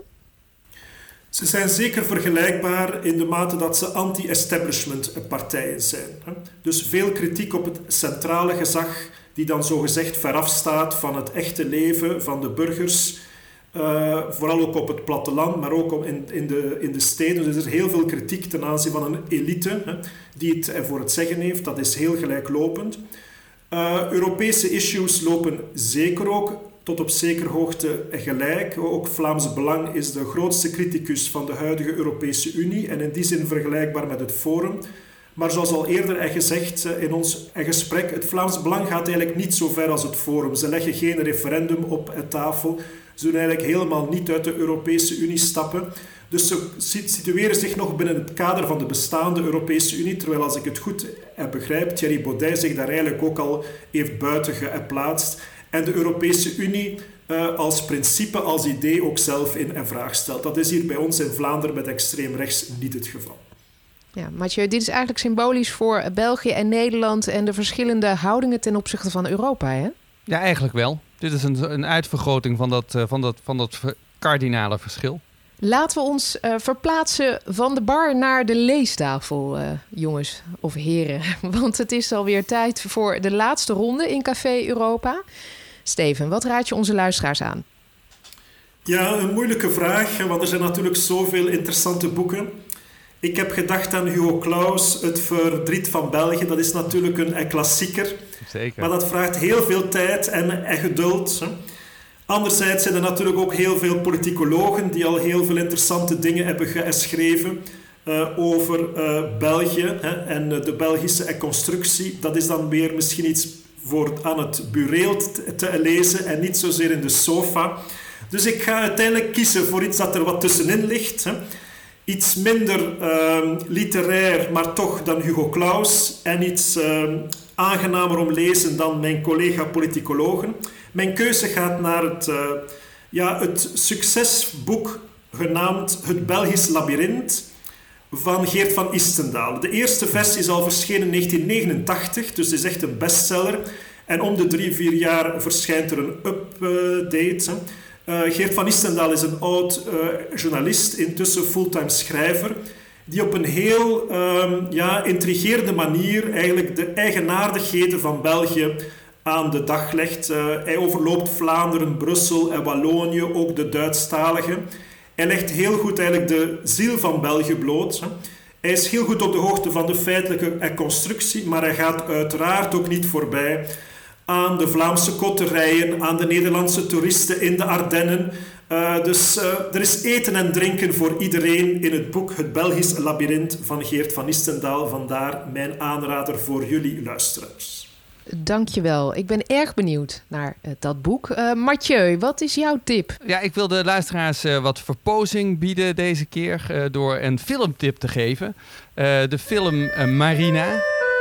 Ze zijn zeker vergelijkbaar in de mate dat ze anti-establishment partijen zijn. Dus veel kritiek op het centrale gezag, die dan zogezegd veraf staat van het echte leven van de burgers. Uh, vooral ook op het platteland, maar ook in, in, de, in de steden. Dus er is heel veel kritiek ten aanzien van een elite hè, die het voor het zeggen heeft. Dat is heel gelijklopend. Uh, Europese issues lopen zeker ook tot op zekere hoogte gelijk. Ook Vlaams Belang is de grootste criticus van de huidige Europese Unie en in die zin vergelijkbaar met het Forum. Maar zoals al eerder gezegd in ons gesprek, het Vlaams Belang gaat eigenlijk niet zo ver als het Forum. Ze leggen geen referendum op tafel. Ze doen eigenlijk helemaal niet uit de Europese Unie stappen. Dus ze situeren zich nog binnen het kader van de bestaande Europese Unie, terwijl als ik het goed begrijp, Thierry Baudet zich daar eigenlijk ook al heeft buiten geplaatst en de Europese Unie uh, als principe, als idee ook zelf in vraag stelt. Dat is hier bij ons in Vlaanderen met extreem rechts niet het geval. Ja, Mathieu, dit is eigenlijk symbolisch voor België en Nederland en de verschillende houdingen ten opzichte van Europa, hè? Ja, eigenlijk wel. Dit is een, een uitvergroting van dat, van, dat, van dat kardinale verschil. Laten we ons uh, verplaatsen van de bar naar de leestafel, uh, jongens of heren. Want het is alweer tijd voor de laatste ronde in Café Europa. Steven, wat raad je onze luisteraars aan? Ja, een moeilijke vraag, want er zijn natuurlijk zoveel interessante boeken. Ik heb gedacht aan Hugo Claus, Het Verdriet van België. Dat is natuurlijk een, een klassieker. Zeker. Maar dat vraagt heel veel tijd en, en geduld. Hè. Anderzijds zijn er natuurlijk ook heel veel politicologen die al heel veel interessante dingen hebben geschreven uh, over uh, België hè, en uh, de Belgische constructie. Dat is dan weer misschien iets voor aan het bureel te, te lezen en niet zozeer in de sofa. Dus ik ga uiteindelijk kiezen voor iets dat er wat tussenin ligt. Hè. Iets minder uh, literair, maar toch dan Hugo Claus. En iets uh, aangenamer om lezen dan mijn collega-politicologen. Mijn keuze gaat naar het, uh, ja, het succesboek genaamd Het Belgisch Labyrinth van Geert van Istendaal. De eerste versie is al verschenen in negentien negenentachtig, dus het is echt een bestseller. En om de drie, vier jaar verschijnt er een update. Uh, Geert van Istendaal is een oud uh, journalist, intussen fulltime schrijver, die op een heel um, ja, intrigerende manier eigenlijk de eigenaardigheden van België aan de dag legt. Uh, hij overloopt Vlaanderen, Brussel en Wallonië, ook de Duitsstaligen. Hij legt heel goed eigenlijk de ziel van België bloot. Hè. Hij is heel goed op de hoogte van de feitelijke constructie, maar hij gaat uiteraard ook niet voorbij aan de Vlaamse kotterijen, aan de Nederlandse toeristen in de Ardennen. Uh, dus uh, er is eten en drinken voor iedereen in het boek Het Belgisch Labyrinth van Geert van Istendaal. Vandaar mijn aanrader voor jullie luisteraars. Dankjewel. Ik ben erg benieuwd naar uh, dat boek. Uh, Mathieu, wat is jouw tip? Ja, ik wil de luisteraars uh, wat verpozing bieden deze keer uh, door een filmtip te geven. Uh, de film uh, Marina.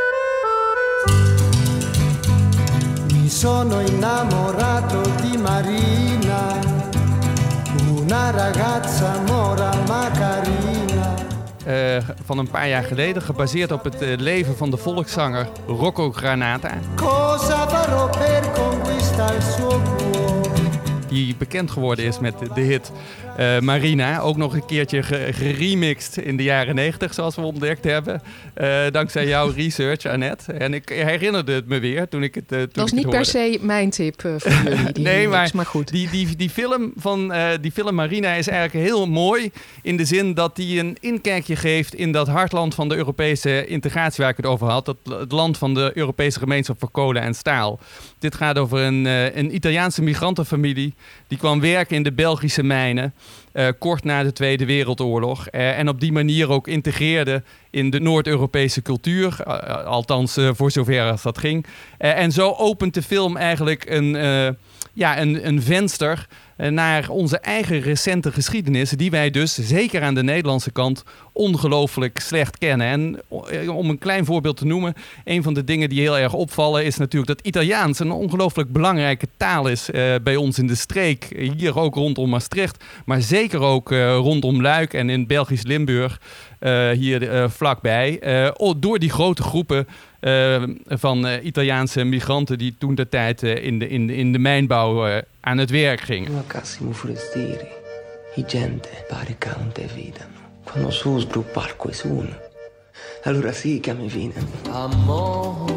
Mi sono innamorato di Marina, una ragazza mora ma carina. uh, van een paar jaar geleden, gebaseerd op het uh, leven van de volkszanger Rocco Granata. Cosa farò per conquistar il suo cuore? Die bekend geworden is met de hit uh, Marina. Ook nog een keertje geremixed in de jaren negentig, zoals we ontdekt hebben. Uh, dankzij jouw research, Annette. En ik herinnerde het me weer toen ik het uh, toen Dat is ik niet het per se mijn tip uh, voor jullie. Die nee, remix, maar, maar goed. Die, die, die, film van, uh, die film Marina is eigenlijk heel mooi. In de zin dat die een inkijkje geeft in dat hartland van de Europese integratie waar ik het over had. Dat, het land van de Europese gemeenschap voor kolen en staal. Dit gaat over een, uh, een Italiaanse migrantenfamilie. Die kwam werken in de Belgische mijnen. Uh, kort na de Tweede Wereldoorlog. Uh, en op die manier ook integreerde in de Noord-Europese cultuur. Uh, althans, uh, voor zover als dat ging. Uh, en zo opent de film eigenlijk een, uh, ja, een, een venster uh, naar onze eigen recente geschiedenis. Die wij dus, zeker aan de Nederlandse kant, ongelooflijk slecht kennen. En uh, om een klein voorbeeld te noemen. Een van de dingen die heel erg opvallen is natuurlijk dat Italiaans een ongelooflijk belangrijke taal is uh, bij ons in de streek. Hier ook rondom Maastricht. Maar zeker ook uh, rondom Luik en in Belgisch Limburg. Uh, hier uh, vlakbij. Uh, door die grote groepen uh, van uh, Italiaanse migranten die toen de tijd uh, in, de, in, de, in de mijnbouw uh, aan het werk gingen. Massimo forestieri, i gente pare cante vidano. Quando su sgruppa qualcuno. Allora sì che mi viene. Amore.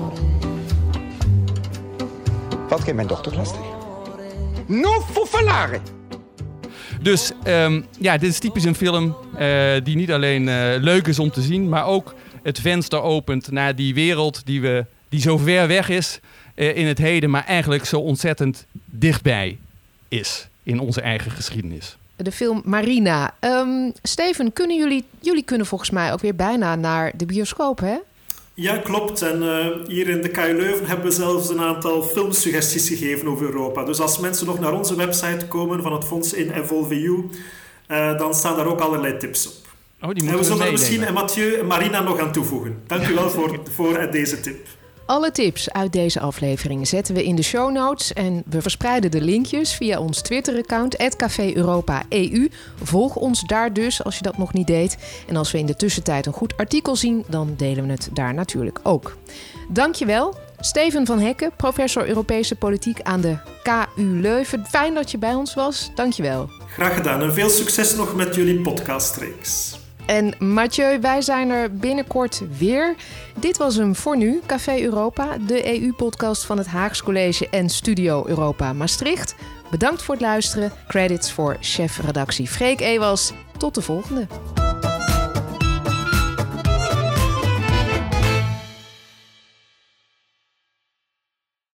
Wat vindt mijn dochter lastig? Non fuffelare! Dus um, ja, dit is typisch een film uh, die niet alleen uh, leuk is om te zien, maar ook het venster opent naar die wereld die, we, die zo ver weg is uh, in het heden, maar eigenlijk zo ontzettend dichtbij is in onze eigen geschiedenis. De film Marina. Um, Steven, kunnen jullie, jullie kunnen volgens mij ook weer bijna naar de bioscoop, hè? Ja, klopt. En uh, hier in de K U Leuven hebben we zelfs een aantal filmsuggesties gegeven over Europa. Dus als mensen nog naar onze website komen van het Fonds in Evolve E U, uh, dan staan daar ook allerlei tips op. Oh, die en we zullen we er misschien en Mathieu en Marina nog aan toevoegen. Dank u wel voor, voor deze tip. Alle tips uit deze aflevering zetten we in de show notes en we verspreiden de linkjes via ons Twitter-account at Café Europa E U. Volg ons daar dus als je dat nog niet deed. En als we in de tussentijd een goed artikel zien, dan delen we het daar natuurlijk ook. Dankjewel, Steven van Hekken, professor Europese Politiek aan de K U Leuven. Fijn dat je bij ons was. Dankjewel. Graag gedaan en veel succes nog met jullie podcastreeks. En Mathieu, wij zijn er binnenkort weer. Dit was hem voor nu, Café Europa, de E U-podcast van het Haags College en Studio Europa Maastricht. Bedankt voor het luisteren. Credits voor chefredactie Freek Ewals. Tot de volgende.